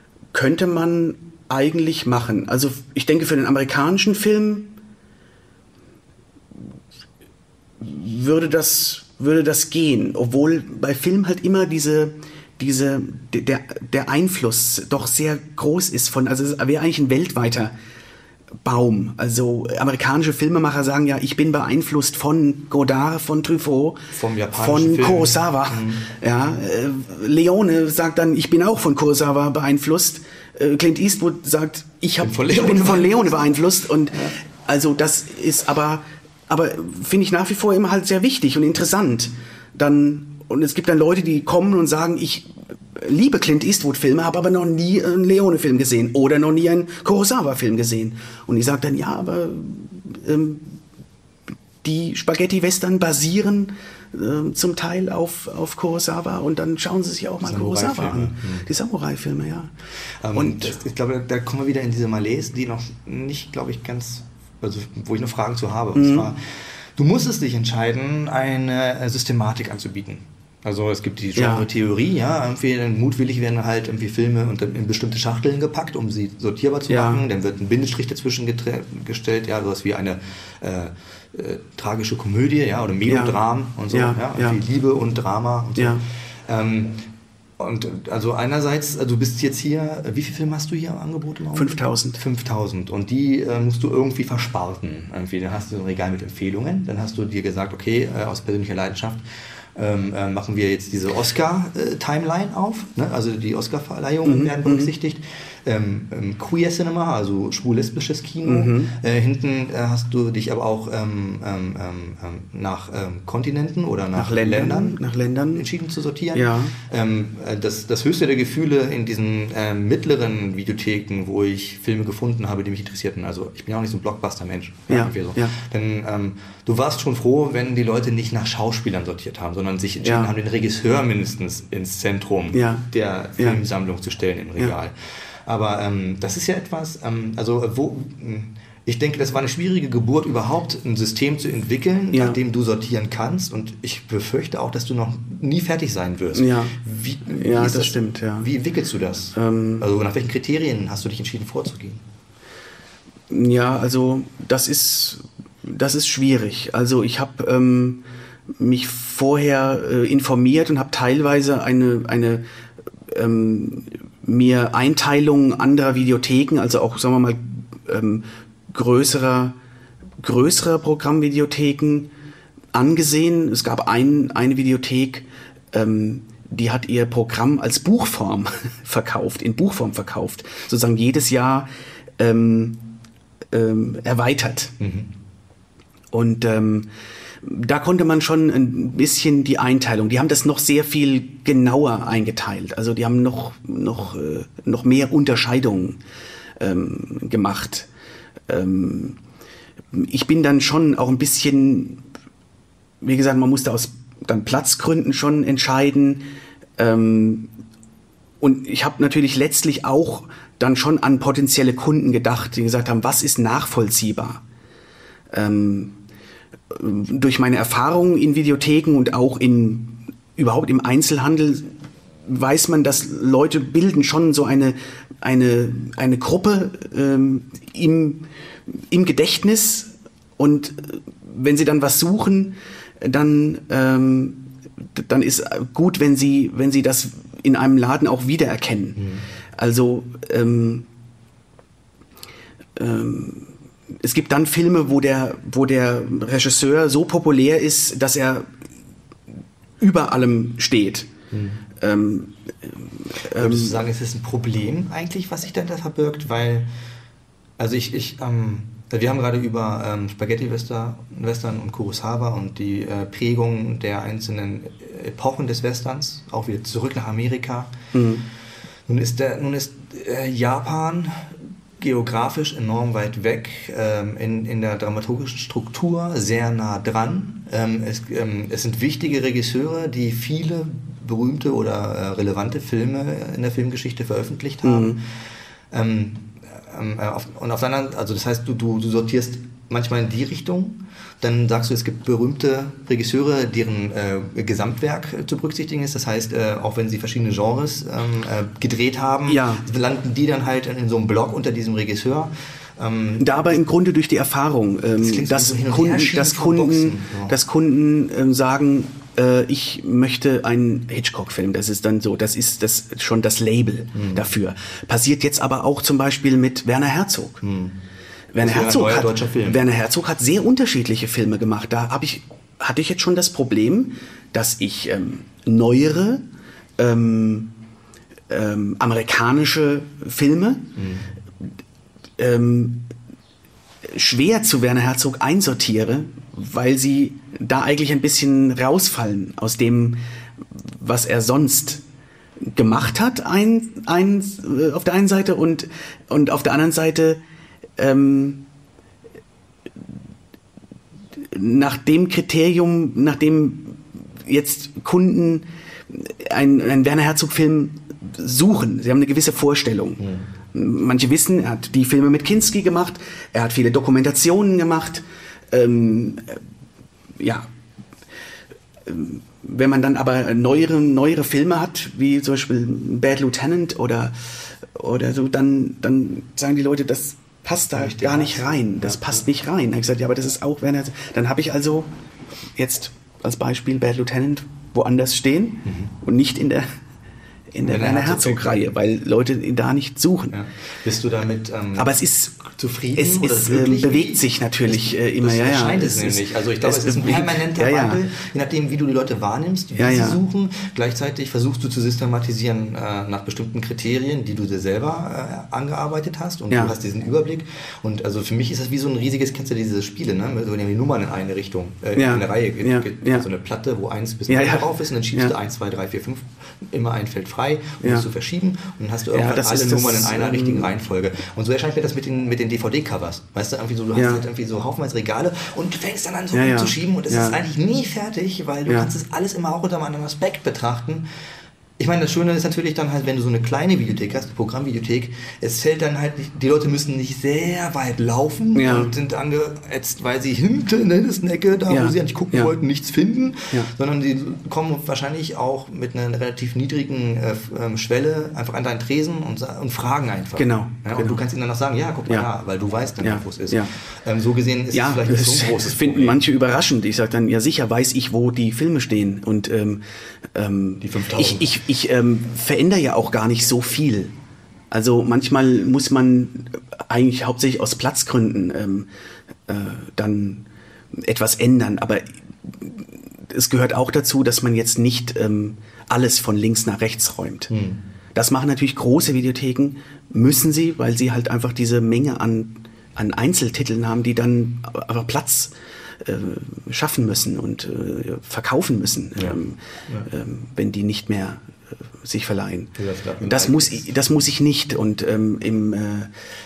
eigentlich machen. Also ich denke, für den amerikanischen Film würde das gehen, obwohl bei Film halt immer der Einfluss doch sehr groß ist also es wäre eigentlich ein weltweiter Baum. Also amerikanische Filmemacher sagen ja, ich bin beeinflusst von Godard, von Truffaut, von Kurosawa. Ja, Leone sagt dann, ich bin auch von Kurosawa beeinflusst. Clint Eastwood sagt, ich bin von Leone beeinflusst. Und also das ist aber finde ich nach wie vor immer halt sehr wichtig und interessant. Und es gibt dann Leute, die kommen und sagen, ich liebe Clint Eastwood-Filme, habe aber noch nie einen Leone-Film gesehen oder noch nie einen Kurosawa-Film gesehen. Und ich sage dann, ja, aber die Spaghetti-Western basieren zum Teil auf Kurosawa, und dann schauen Sie sich auch mal Kurosawa an. Die Samurai-Filme, ja. Und ich glaube, da kommen wir wieder in diese Malaise, die noch nicht, glaube ich, wo ich noch Fragen zu habe. Und zwar, du musstest dich entscheiden, eine Systematik anzubieten. Also es gibt die Genre-Theorie, irgendwie mutwillig werden halt irgendwie Filme in bestimmte Schachteln gepackt, um sie sortierbar zu machen. Dann wird ein Bindestrich dazwischen gestellt, sowas wie eine tragische Komödie, oder Melodram und so, Liebe und Drama und so. Und also einerseits, du bist jetzt hier, wie viele Filme hast du hier im Angebot? 5.000. 5.000. Und die musst du irgendwie versparten. Dann hast du ein Regal mit Empfehlungen. Dann hast du dir gesagt, okay, aus persönlicher Leidenschaft machen wir jetzt diese Oscar-Timeline auf. Ne? Also die Oscar-Verleihungen werden berücksichtigt. Queer Cinema, also schwul-lesbisches Kino. Hinten hast du dich aber auch nach Kontinenten oder nach Ländern entschieden zu sortieren. Ja. Das höchste der Gefühle in diesen mittleren Videotheken, wo ich Filme gefunden habe, die mich interessierten. Also ich bin ja auch nicht so ein Blockbuster-Mensch. Denn du warst schon froh, wenn die Leute nicht nach Schauspielern sortiert haben, sondern sich entschieden haben, den Regisseur mindestens ins Zentrum der Filmsammlung zu stellen im Regal. Aber das ist ja etwas, Ich denke, das war eine schwierige Geburt, überhaupt ein System zu entwickeln, nach dem du sortieren kannst. Und ich befürchte auch, dass du noch nie fertig sein wirst. Ja, wie das stimmt. Ja. Wie entwickelst du das? Also nach welchen Kriterien hast du dich entschieden vorzugehen? Ja, also das ist schwierig. Also ich habe mich vorher informiert und habe teilweise eine mir Einteilung anderer Videotheken, also auch, sagen wir mal, größerer Programmvideotheken angesehen. Es gab eine Videothek, die hat ihr Programm als Buchform verkauft, sozusagen jedes Jahr erweitert. Mhm. Und da konnte man schon ein bisschen die Einteilung, die haben das noch sehr viel genauer eingeteilt, also die haben noch mehr Unterscheidungen gemacht. Ich bin dann schon auch ein bisschen, wie gesagt, man musste aus dann Platzgründen schon entscheiden. Und ich habe natürlich letztlich auch dann schon an potenzielle Kunden gedacht, die gesagt haben, was ist nachvollziehbar? Durch meine Erfahrungen in Videotheken und auch überhaupt im Einzelhandel weiß man, dass Leute bilden schon so eine Gruppe im Gedächtnis, und wenn sie dann was suchen, dann ist gut, wenn sie das in einem Laden auch wiedererkennen. Mhm. Also es gibt dann Filme, wo der Regisseur so populär ist, dass er über allem steht. Mhm. Würdest du sagen, ist es ein Problem eigentlich, was sich da verbirgt? Weil, also wir haben gerade über Spaghetti-Western und Kurosawa und die Prägung der einzelnen Epochen des Westerns, auch wieder zurück nach Amerika. Mhm. Nun ist Japan geografisch enorm weit weg, in der dramaturgischen Struktur sehr nah dran. Es sind wichtige Regisseure, die viele berühmte oder relevante Filme in der Filmgeschichte veröffentlicht haben. Mhm. Und auf der anderen, also das heißt, du sortierst manchmal in die Richtung, dann sagst du, es gibt berühmte Regisseure, deren Gesamtwerk zu berücksichtigen ist. Das heißt, auch wenn sie verschiedene Genres gedreht haben, landen die dann halt in so einem Block unter diesem Regisseur. Da aber im Grunde durch die Erfahrung, dass Kunden sagen, ich möchte einen Hitchcock-Film, das ist dann so, das ist schon das Label dafür. Passiert jetzt aber auch zum Beispiel mit Werner Herzog. Werner Herzog hat sehr unterschiedliche Filme gemacht. Da hatte ich jetzt schon das Problem, dass ich neuere amerikanische Filme schwer zu Werner Herzog einsortiere, weil sie da eigentlich ein bisschen rausfallen aus dem, was er sonst gemacht hat, auf der einen Seite, und auf der anderen Seite nach dem Kriterium, nach dem jetzt Kunden einen Werner Herzog-Film suchen. Sie haben eine gewisse Vorstellung. Ja. Manche wissen, er hat die Filme mit Kinski gemacht, er hat viele Dokumentationen gemacht. Wenn man dann aber neuere Filme hat, wie zum Beispiel Bad Lieutenant oder so, dann sagen die Leute, das passt da gar nicht rein. Das passt nicht rein. Dann habe ich gesagt, ja, aber das ist auch Werner. Dann habe ich also jetzt als Beispiel Bad Lieutenant woanders stehen und nicht in der Werner Herzog-Reihe, weil Leute ihn da nicht suchen. Ja. Bist du damit aber es ist zufrieden? Es bewegt sich natürlich immer. Das scheint es nämlich. Also ich glaube, es ist ein permanenter Wandel, je nachdem, wie du die Leute wahrnimmst, wie sie suchen. Gleichzeitig versuchst du zu systematisieren nach bestimmten Kriterien, die du dir selber angearbeitet hast, und du hast diesen Überblick. Und also für mich ist das wie so ein riesiges, kennst du diese Spiele, ne? Also wenn die Nummern in eine Richtung, in eine Reihe geht, so eine Platte, wo 1 bis 9 drauf ist, und dann schiebst du 1, 2, 3, 4, 5, immer ein Feld frei, um es zu verschieben, und dann hast du irgendwann alle Nummern in einer richtigen Reihenfolge. Und so erscheint mir das mit den DVD-Covers. Weißt du, irgendwie so, du hast halt irgendwie so haufenweise Regale und du fängst dann an so rumzuschieben, und es ist eigentlich nie fertig, weil du kannst es alles immer auch unter einem anderen Aspekt betrachten. Ich meine, das Schöne ist natürlich dann halt, wenn du so eine kleine Videothek hast, eine Programmvideothek, es fällt dann halt nicht, die Leute müssen nicht sehr weit laufen und sind angeätzt, weil sie hinten in der hintersten Ecke, da wo sie eigentlich gucken wollten, nichts finden, sondern die kommen wahrscheinlich auch mit einer relativ niedrigen Schwelle einfach an deinen Tresen und fragen einfach. Genau. Und du kannst ihnen dann noch sagen, ja, guck mal da, weil du weißt dann, wo es ist. Ja. So gesehen ist es vielleicht nicht so ein großes finden Problem. manche überraschend. Ich sage dann, ja sicher weiß ich, wo die Filme stehen. Und die 5000. Ich verändere ja auch gar nicht so viel. Also manchmal muss man eigentlich hauptsächlich aus Platzgründen dann etwas ändern. Aber es gehört auch dazu, dass man jetzt nicht alles von links nach rechts räumt. Das machen natürlich große Videotheken, müssen sie, weil sie halt einfach diese Menge an Einzeltiteln haben, die dann aber Platz schaffen müssen und verkaufen müssen, wenn die nicht mehr sich verleihen. Das muss ich nicht. Und wenn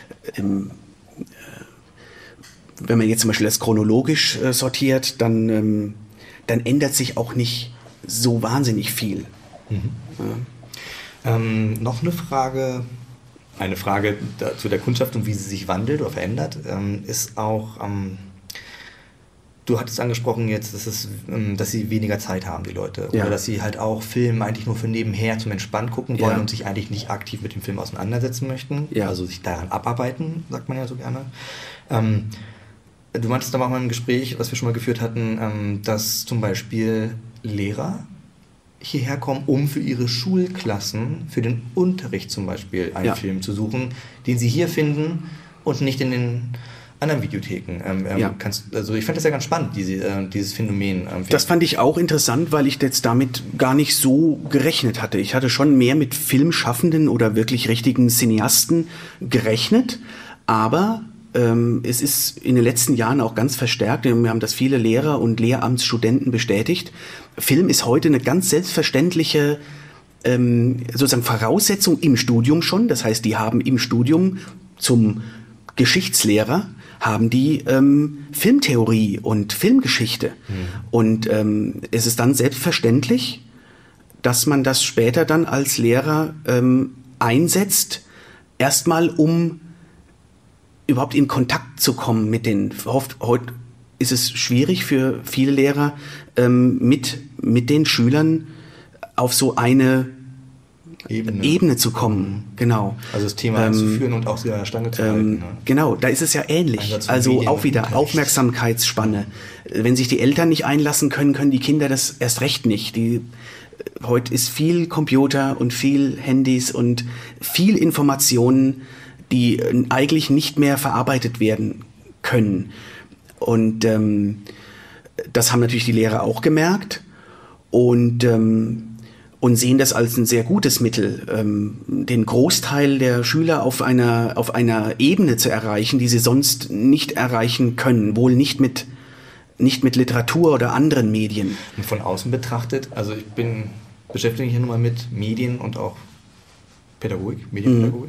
man jetzt zum Beispiel das chronologisch sortiert, dann ändert sich auch nicht so wahnsinnig viel. Noch eine Frage zu der Kundschaft und wie sie sich wandelt oder verändert, ist auch, du hattest angesprochen jetzt, dass sie weniger Zeit haben, die Leute. Oder dass sie halt auch Film eigentlich nur für nebenher zum Entspannen gucken wollen und sich eigentlich nicht aktiv mit dem Film auseinandersetzen möchten. Also sich daran abarbeiten, sagt man ja so gerne. Du meintest da auch mal im Gespräch, was wir schon mal geführt hatten, dass zum Beispiel Lehrer hierher kommen, um für ihre Schulklassen, für den Unterricht zum Beispiel, einen Film zu suchen, den sie hier finden und nicht in den anderen Videotheken. Also ich fand das ja ganz spannend, dieses Phänomen. Das fand ich auch interessant, weil ich jetzt damit gar nicht so gerechnet hatte. Ich hatte schon mehr mit Filmschaffenden oder wirklich richtigen Cineasten gerechnet, aber es ist in den letzten Jahren auch ganz verstärkt, wir haben das viele Lehrer und Lehramtsstudenten bestätigt. Film ist heute eine ganz selbstverständliche sozusagen Voraussetzung im Studium schon. Das heißt, die haben im Studium zum Geschichtslehrer haben die Filmtheorie und Filmgeschichte. Und es ist dann selbstverständlich, dass man das später dann als Lehrer einsetzt, erstmal um überhaupt in Kontakt zu kommen mit den, heute ist es schwierig für viele Lehrer, mit den Schülern auf so eine Ebene zu kommen. Genau. Also das Thema anzuführen und auch sie an der Stange zu halten. Ne? Genau, da ist es ja ähnlich. Also auch wieder Aufmerksamkeitsspanne. Wenn sich die Eltern nicht einlassen können, können die Kinder das erst recht nicht. Heute ist viel Computer und viel Handys und viel Informationen, die eigentlich nicht mehr verarbeitet werden können. Und das haben natürlich die Lehrer auch gemerkt und sehen das als ein sehr gutes Mittel, den Großteil der Schüler auf einer Ebene zu erreichen, die sie sonst nicht erreichen können, wohl nicht mit Literatur oder anderen Medien. Und von außen betrachtet, also ich beschäftige mich hier nun mal mit Medien und auch Pädagogik, Medienpädagogik.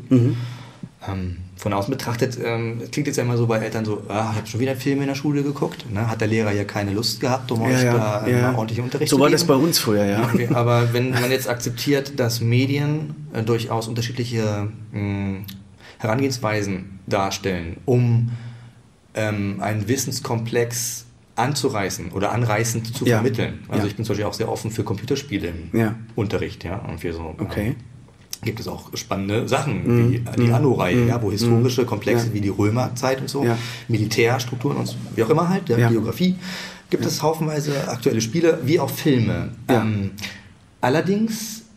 Von außen betrachtet klingt jetzt ja immer so bei Eltern so, ich habe schon wieder einen Film in der Schule geguckt, ne? Hat der Lehrer ja keine Lust gehabt, um euch da mal ordentlichen Unterricht zu geben. So war das bei uns früher, ja. Okay, aber wenn man jetzt akzeptiert, dass Medien durchaus unterschiedliche Herangehensweisen darstellen, um einen Wissenskomplex anzureißen oder anreißend zu vermitteln. Also ich bin zum Beispiel auch sehr offen für Computerspiele im Unterricht, ja, und für so. Okay. Gibt es auch spannende Sachen, wie die Anno-Reihe, wo historische Komplexe wie die Römerzeit und so, Militärstrukturen und wie auch immer halt, Geografie, gibt es haufenweise aktuelle Spiele, wie auch Filme. Allerdings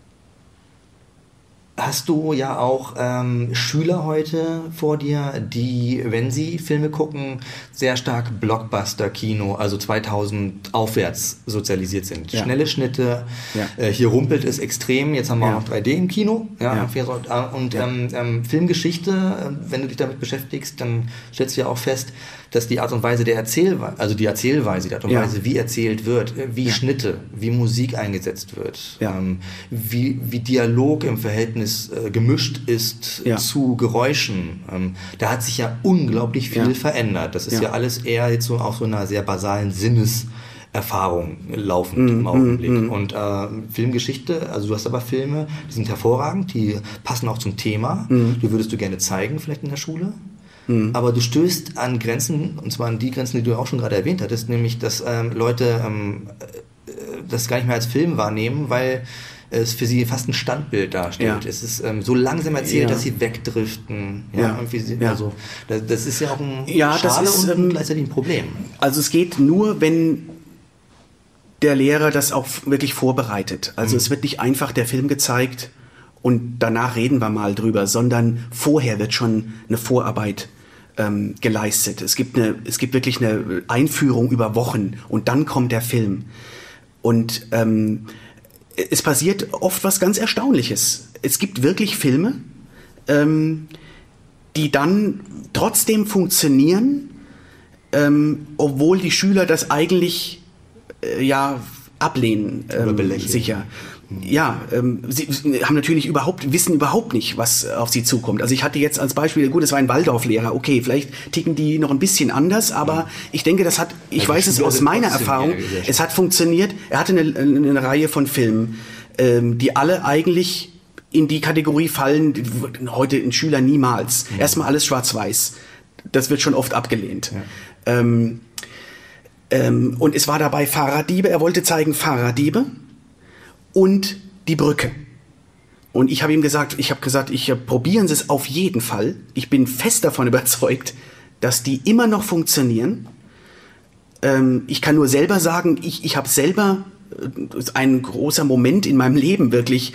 hast du ja auch Schüler heute vor dir, die, wenn sie Filme gucken, sehr stark Blockbuster-Kino, also 2000 aufwärts sozialisiert sind. Schnelle Schnitte, hier rumpelt es extrem, jetzt haben wir auch noch 3D im Kino. Und Filmgeschichte, wenn du dich damit beschäftigst, dann stellst du ja auch fest, dass die Art und Weise der Erzählweise, also die Erzählweise, die Art und Weise, wie erzählt wird, wie Schnitte, wie Musik eingesetzt wird, wie Dialog im Verhältnis gemischt ist zu Geräuschen. Da hat sich ja unglaublich viel verändert. Das ist ja alles eher jetzt so auf so einer sehr basalen Sinnesebene Erfahrung laufend im Augenblick. Und Filmgeschichte, also du hast aber Filme, die sind hervorragend, die passen auch zum Thema, die würdest du gerne zeigen, vielleicht in der Schule. Aber du stößt an Grenzen, und zwar an die Grenzen, die du auch schon gerade erwähnt hattest, nämlich, dass Leute das gar nicht mehr als Film wahrnehmen, weil es für sie fast ein Standbild darstellt. Es ist so langsam erzählt, dass sie wegdriften. Also, das ist ja auch ein Schade und gleichzeitig ein Problem. Also es geht nur, wenn der Lehrer das auch wirklich vorbereitet. Also es wird nicht einfach der Film gezeigt und danach reden wir mal drüber, sondern vorher wird schon eine Vorarbeit geleistet. Es gibt wirklich eine Einführung über Wochen und dann kommt der Film. Und es passiert oft was ganz Erstaunliches. Es gibt wirklich Filme, die dann trotzdem funktionieren, obwohl die Schüler das eigentlich ablehnen, sicher. Ja, sie haben natürlich wissen überhaupt nicht, was auf sie zukommt. Also ich hatte jetzt als Beispiel, gut, es war ein Waldorflehrer, okay, vielleicht ticken die noch ein bisschen anders, aber ich denke, ich weiß es aus meiner Erfahrung, es hat funktioniert. Er hatte eine Reihe von Filmen, die alle eigentlich in die Kategorie fallen, heute ein Schüler niemals. Erstmal alles schwarz-weiß. Das wird schon oft abgelehnt. Ja. Und es war dabei Fahrraddiebe, er wollte zeigen Fahrraddiebe und die Brücke. Und ich habe gesagt, probieren Sie es auf jeden Fall. Ich bin fest davon überzeugt, dass die immer noch funktionieren. Ich kann nur selber sagen, ich habe selber ein großer Moment in meinem Leben wirklich,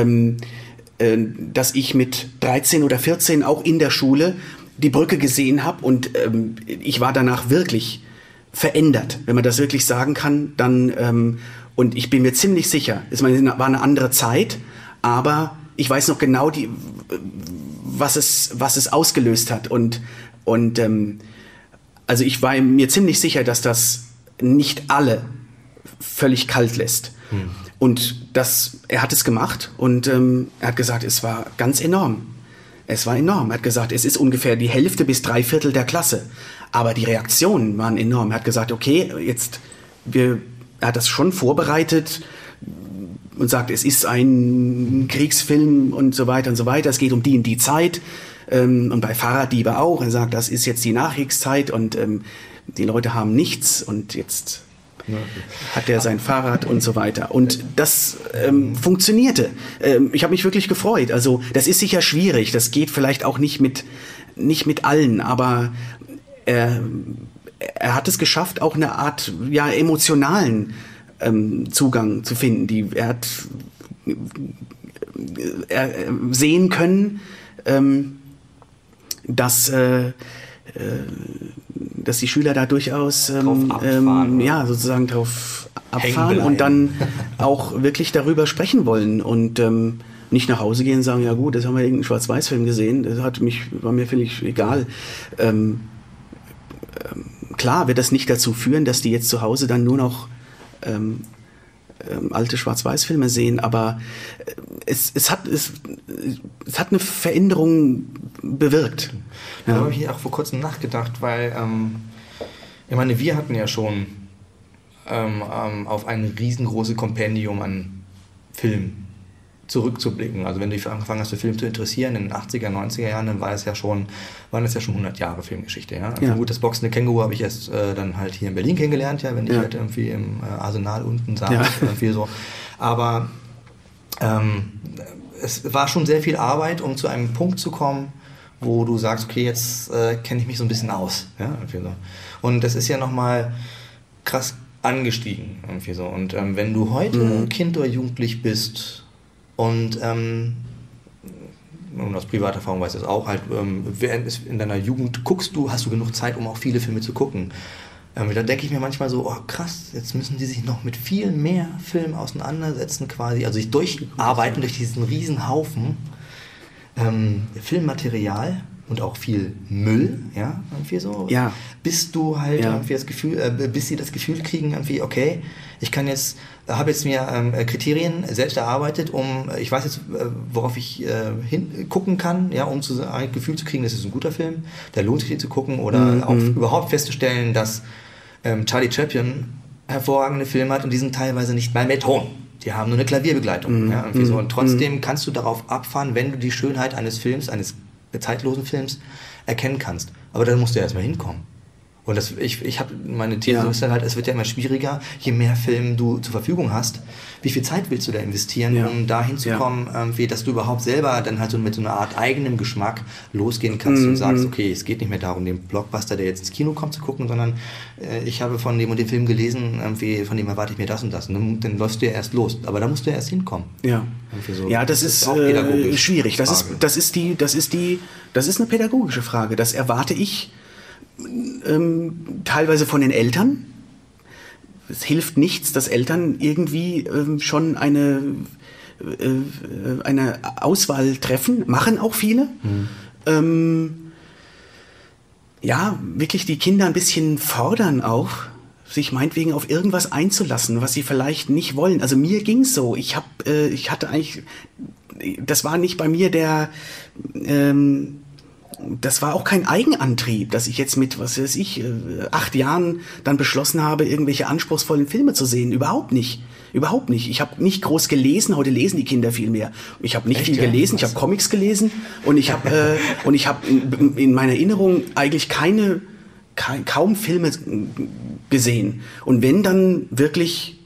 dass ich mit 13 oder 14 auch in der Schule die Brücke gesehen habe und ich war danach wirklich verändert, wenn man das wirklich sagen kann, dann und ich bin mir ziemlich sicher, es war eine andere Zeit, aber ich weiß noch genau, was es ausgelöst hat und also ich war mir ziemlich sicher, dass das nicht alle völlig kalt lässt. Und er hat es gemacht und er hat gesagt, es war ganz enorm. Es war enorm. Er hat gesagt, es ist ungefähr die Hälfte bis 3/4 der Klasse. Aber die Reaktionen waren enorm. Er hat gesagt, okay, er hat das schon vorbereitet und sagt, es ist ein Kriegsfilm und so weiter und so weiter. Es geht um die und die Zeit. Und bei Fahrraddiebe auch. Er sagt, das ist jetzt die Nachkriegszeit und die Leute haben nichts und jetzt hat er sein Fahrrad und so weiter. Und das funktionierte. Ich habe mich wirklich gefreut. Also das ist sicher schwierig. Das geht vielleicht auch nicht mit allen, aber er hat es geschafft, auch eine Art emotionalen Zugang zu finden. Er hat sehen können, dass die Schüler da durchaus sozusagen drauf abfahren und dann auch wirklich darüber sprechen wollen und nicht nach Hause gehen und sagen, ja gut, das haben wir irgendeinen Schwarz-Weiß-Film gesehen, war mir völlig egal. Klar wird das nicht dazu führen, dass die jetzt zu Hause dann nur noch alte Schwarz-Weiß-Filme sehen, aber es hat eine Veränderung bewirkt. Da habe ich auch vor kurzem nachgedacht, weil ich meine, wir hatten ja schon auf ein riesengroßes Kompendium an Filmen zurückzublicken. Also wenn du angefangen hast, für Film zu interessieren in den 80er, 90er Jahren, dann waren das ja schon 100 Jahre Filmgeschichte. Ja? Also gut, das boxende Känguru habe ich erst dann halt hier in Berlin kennengelernt, wenn ich halt irgendwie im Arsenal unten saß. Irgendwie so. Aber es war schon sehr viel Arbeit, um zu einem Punkt zu kommen, wo du sagst, okay, jetzt kenne ich mich so ein bisschen aus. Ja? Irgendwie so. Und das ist ja nochmal krass angestiegen. Irgendwie so. Und wenn du heute Kind oder Jugendlich bist und aus privater Erfahrung weiß ich das auch, halt, während in deiner Jugend hast du genug Zeit, um auch viele Filme zu gucken. Da denke ich mir manchmal so, oh krass, jetzt müssen die sich noch mit viel mehr Filmen auseinandersetzen quasi, also sich durcharbeiten durch diesen riesen Haufen Filmmaterial und auch viel Müll, irgendwie so, bis du halt irgendwie bis sie das Gefühl kriegen, irgendwie, okay, ich habe jetzt mir Kriterien selbst erarbeitet, ich weiß jetzt, worauf ich hingucken kann, um ein Gefühl zu kriegen, das ist ein guter Film, der lohnt sich, den zu gucken, oder auch überhaupt festzustellen, dass Charlie Chaplin hervorragende Filme hat und die sind teilweise nicht mal mit Ton. Die haben nur eine Klavierbegleitung. Ja, irgendwie so. Und trotzdem kannst du darauf abfahren, wenn du die Schönheit eines Films, eines zeitlosen Films erkennen kannst. Aber da musst du ja erstmal hinkommen. Und ich habe meine These ist dann halt, es wird ja immer schwieriger, je mehr Film du zur Verfügung hast. Wie viel Zeit willst du da investieren, um da hinzukommen, dass du überhaupt selber dann halt so mit so einer Art eigenem Geschmack losgehen kannst und sagst, okay, es geht nicht mehr darum, den Blockbuster, der jetzt ins Kino kommt, zu gucken, sondern ich habe von dem und dem Film gelesen, von dem erwarte ich mir das und das. Und dann läufst du ja erst los. Aber da musst du ja erst hinkommen. Ja, so. Ja, das ist schwierig. Das ist eine pädagogische Frage. Das erwarte ich teilweise von den Eltern. Es hilft nichts, dass Eltern irgendwie schon eine Auswahl treffen, machen auch viele. Wirklich die Kinder ein bisschen fordern auch, sich meinetwegen auf irgendwas einzulassen, was sie vielleicht nicht wollen. Also mir ging's so. Ich hatte eigentlich, das war nicht bei mir das war auch kein Eigenantrieb, dass ich jetzt mit, 8 Jahren dann beschlossen habe, irgendwelche anspruchsvollen Filme zu sehen. Überhaupt nicht. Überhaupt nicht. Ich habe nicht groß gelesen. Heute lesen die Kinder viel mehr. Ich habe nicht viel gelesen. Ich habe Comics gelesen und ich habe in meiner Erinnerung eigentlich kaum Filme gesehen. Und wenn, dann wirklich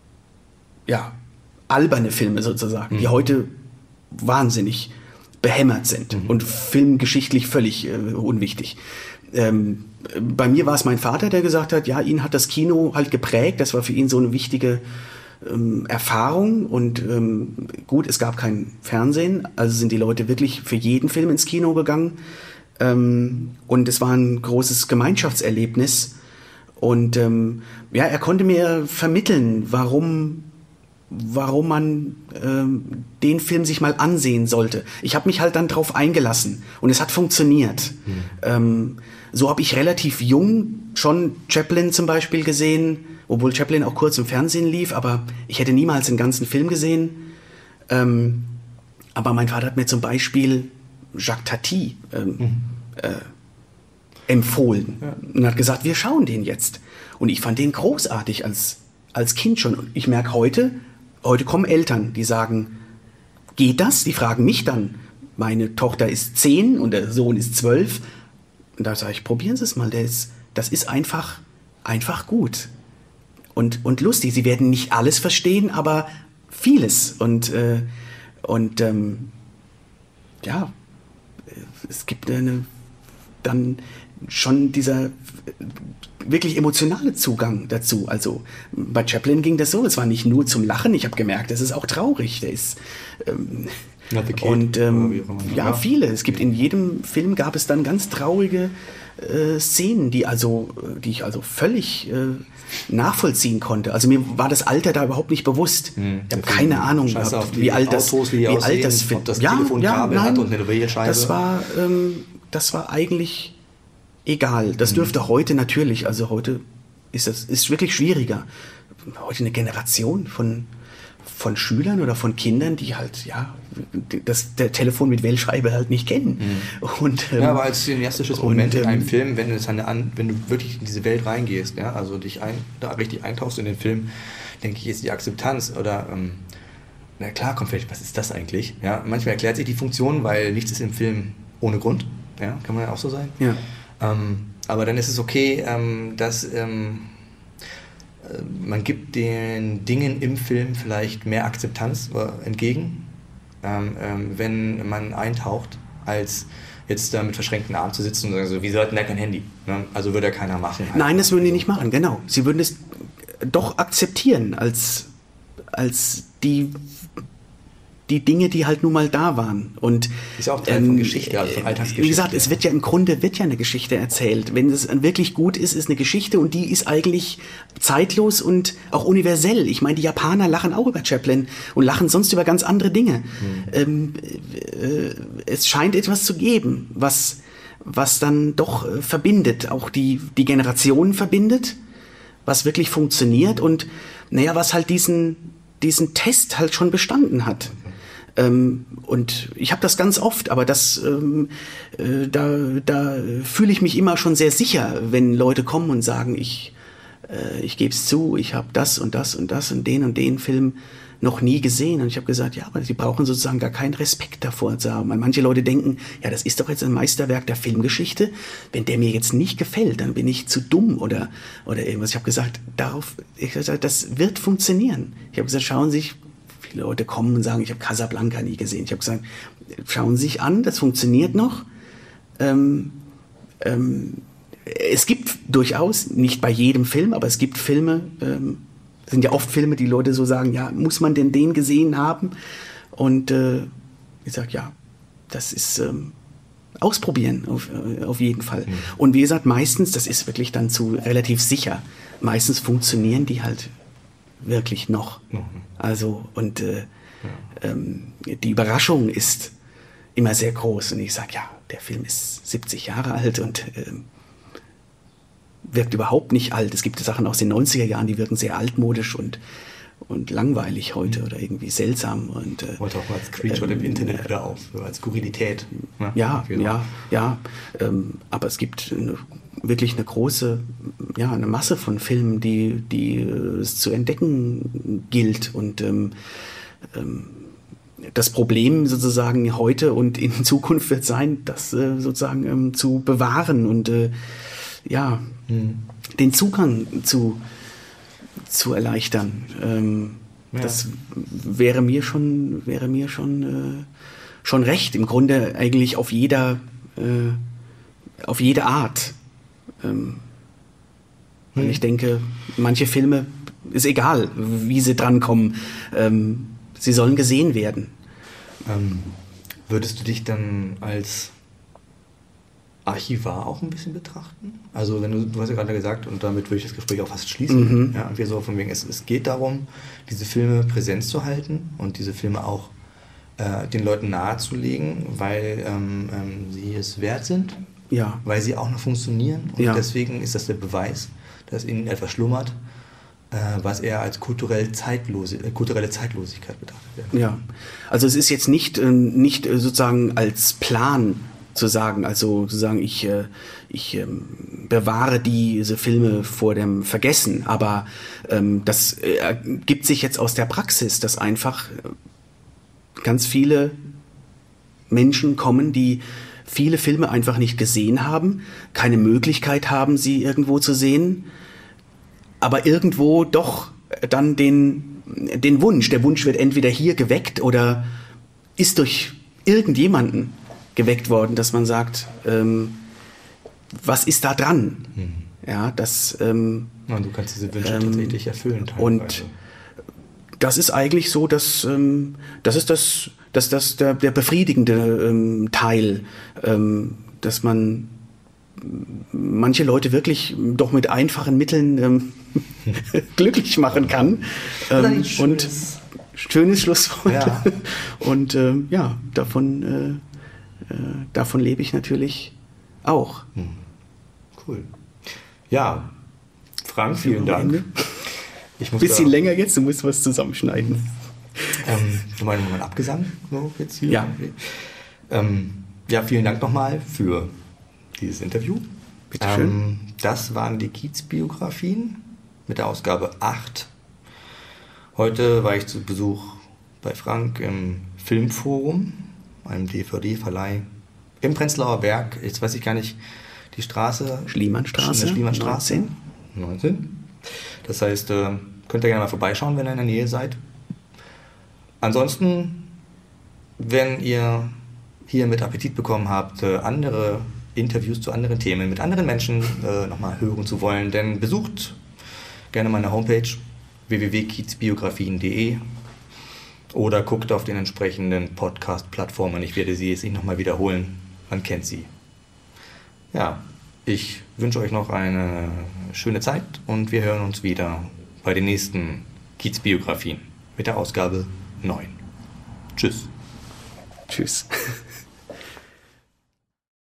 alberne Filme sozusagen, die heute wahnsinnig behämmert sind und filmgeschichtlich völlig unwichtig. Bei mir war es mein Vater, der gesagt hat, ja, ihn hat das Kino halt geprägt, das war für ihn so eine wichtige Erfahrung und gut, es gab kein Fernsehen, also sind die Leute wirklich für jeden Film ins Kino gegangen und es war ein großes Gemeinschaftserlebnis und er konnte mir vermitteln, warum man den Film sich mal ansehen sollte. Ich habe mich halt dann drauf eingelassen und es hat funktioniert. So habe ich relativ jung schon Chaplin zum Beispiel gesehen, obwohl Chaplin auch kurz im Fernsehen lief, aber ich hätte niemals einen ganzen Film gesehen. Aber mein Vater hat mir zum Beispiel Jacques Tati empfohlen und hat gesagt, wir schauen den jetzt. Und ich fand den großartig als Kind schon. Und ich merke heute kommen Eltern, die sagen, geht das? Die fragen mich dann. Meine Tochter ist 10 und der Sohn ist 12. Und da sage ich, probieren Sie es mal. Das ist einfach gut. Und lustig. Sie werden nicht alles verstehen, aber vieles. Es gibt dann schon dieser wirklich emotionale Zugang dazu. Also bei Chaplin ging das so, es war nicht nur zum Lachen, ich habe gemerkt, das ist auch traurig. Der ist viele. Es gibt in jedem Film gab es dann ganz traurige Szenen, die ich völlig nachvollziehen konnte. Also mir war das Alter da überhaupt nicht bewusst. Ich habe keine Ahnung gehabt, wie alt das Telefonkabel hat und eine Wählscheibe. Das war eigentlich egal. Das dürfte heute natürlich, also heute ist wirklich schwieriger. Heute eine Generation von Schülern oder von Kindern, die halt, der Telefon mit Wählscheibe halt nicht kennen. Und, aber als cineastisches Moment in einem Film, wenn du wirklich in diese Welt reingehst, also dich da richtig eintauchst in den Film, denke ich, ist die Akzeptanz oder na klar, kommt vielleicht, was ist das eigentlich? Ja, manchmal erklärt sich die Funktion, weil nichts ist im Film ohne Grund. Ja, kann man ja auch so sein. Ja. Aber dann ist es okay, dass man gibt den Dingen im Film vielleicht mehr Akzeptanz entgegen, wenn man eintaucht, als jetzt da mit verschränkten Armen zu sitzen und sagen so, wieso hat denn der kein Handy? Ne? Also würde ja keiner machen. Halt. Nein, das würden die nicht machen, genau. Sie würden es doch akzeptieren als die Dinge, die halt nun mal da waren. Und ist ja auch Teil von Geschichte, also von Alltagsgeschichte. Wie gesagt, es wird ja eine Geschichte erzählt. Wenn es wirklich gut ist eine Geschichte und die ist eigentlich zeitlos und auch universell. Ich meine, die Japaner lachen auch über Chaplin und lachen sonst über ganz andere Dinge. Es scheint etwas zu geben, was dann doch verbindet, auch die Generationen verbindet, was wirklich funktioniert und was halt diesen Test halt schon bestanden hat. Und ich habe das ganz oft, aber da fühle ich mich immer schon sehr sicher, wenn Leute kommen und sagen, ich ich gebe es zu, ich habe das und das und das und den Film noch nie gesehen. Und ich habe gesagt, ja, aber sie brauchen sozusagen gar keinen Respekt davor zu haben. Weil manche Leute denken, ja, das ist doch jetzt ein Meisterwerk der Filmgeschichte. Wenn der mir jetzt nicht gefällt, dann bin ich zu dumm oder irgendwas. Ich habe gesagt, das wird funktionieren. Ich habe gesagt, schauen Sie sich, viele Leute kommen und sagen, ich habe Casablanca nie gesehen. Ich habe gesagt, schauen Sie sich an, das funktioniert noch. Es gibt durchaus, nicht bei jedem Film, aber es gibt Filme, sind ja oft Filme, die Leute so sagen, ja, muss man denn den gesehen haben? Und ich sage, ja, das ist ausprobieren auf jeden Fall. Mhm. Und wie gesagt, meistens, das ist wirklich dann relativ sicher, meistens funktionieren die halt wirklich noch. Mhm. Also, und die Überraschung ist immer sehr groß. Und ich sage, ja, der Film ist 70 Jahre alt und wirkt überhaupt nicht alt. Es gibt Sachen aus den 90er Jahren, die wirken sehr altmodisch und langweilig heute oder irgendwie seltsam. Und heute auch mal als Screenshot im Internet wieder auf, als Skurrilität. Ne? Ja. Aber es gibt wirklich eine große, eine Masse von Filmen, die es zu entdecken gilt. Und das Problem sozusagen heute und in Zukunft wird sein, das sozusagen zu bewahren und den Zugang zu erleichtern. Das wäre mir schon recht. Im Grunde eigentlich auf jede Art. Und ich denke, manche Filme, ist egal, wie sie drankommen, sie sollen gesehen werden. Würdest du dich dann als Archivar auch ein bisschen betrachten? Also wenn du hast ja gerade gesagt, und damit würde ich das Gespräch auch fast schließen, wir so von wegen, es geht darum, diese Filme Präsenz zu halten und diese Filme auch den Leuten nahezulegen, weil sie es wert sind, weil sie auch noch funktionieren und deswegen ist das der Beweis, dass in etwas schlummert, was eher als kulturelle Zeitlosigkeit betrachtet wird. Ja, also es ist jetzt nicht sozusagen als Plan zu sagen, ich bewahre diese Filme vor dem Vergessen, aber das ergibt sich jetzt aus der Praxis, dass einfach ganz viele Menschen kommen, die viele Filme einfach nicht gesehen haben, keine Möglichkeit haben, sie irgendwo zu sehen, aber irgendwo doch dann den Wunsch, der Wunsch wird entweder hier geweckt oder ist durch irgendjemanden geweckt worden, dass man sagt, was ist da dran? Ja, das du kannst diese Wünsche tatsächlich erfüllen. Teilweise. Und das ist eigentlich so, dass das ist der befriedigende Teil, dass man manche Leute wirklich doch mit einfachen Mitteln glücklich machen kann. Und schönes Schlusswort. Ja. Und davon lebe ich natürlich auch. Cool. Ja, Frank, vielen Dank. Ich muss bisschen länger jetzt, du musst was zusammenschneiden. Du meinst mal einen Abgesang? So jetzt hier? Ja. Vielen Dank nochmal für dieses Interview. Bitteschön. Das waren die Kiez-Biografien mit der Ausgabe 8. Heute war ich zu Besuch bei Frank im Filmforum, einem DVD-Verleih im Prenzlauer Berg. Jetzt weiß ich gar nicht, die Straße. Schliemannstraße. 19. Das heißt, könnt ihr gerne mal vorbeischauen, wenn ihr in der Nähe seid. Ansonsten, wenn ihr hier mit Appetit bekommen habt, andere Interviews zu anderen Themen mit anderen Menschen nochmal hören zu wollen, dann besucht gerne meine Homepage www.kiezbiografien.de oder guckt auf den entsprechenden Podcast-Plattformen. Ich werde sie jetzt nicht nochmal wiederholen. Man kennt sie. Ja, ich wünsche euch noch eine schöne Zeit und wir hören uns wieder bei den nächsten Kiez-Biografien mit der Ausgabe 9. Tschüss. Tschüss.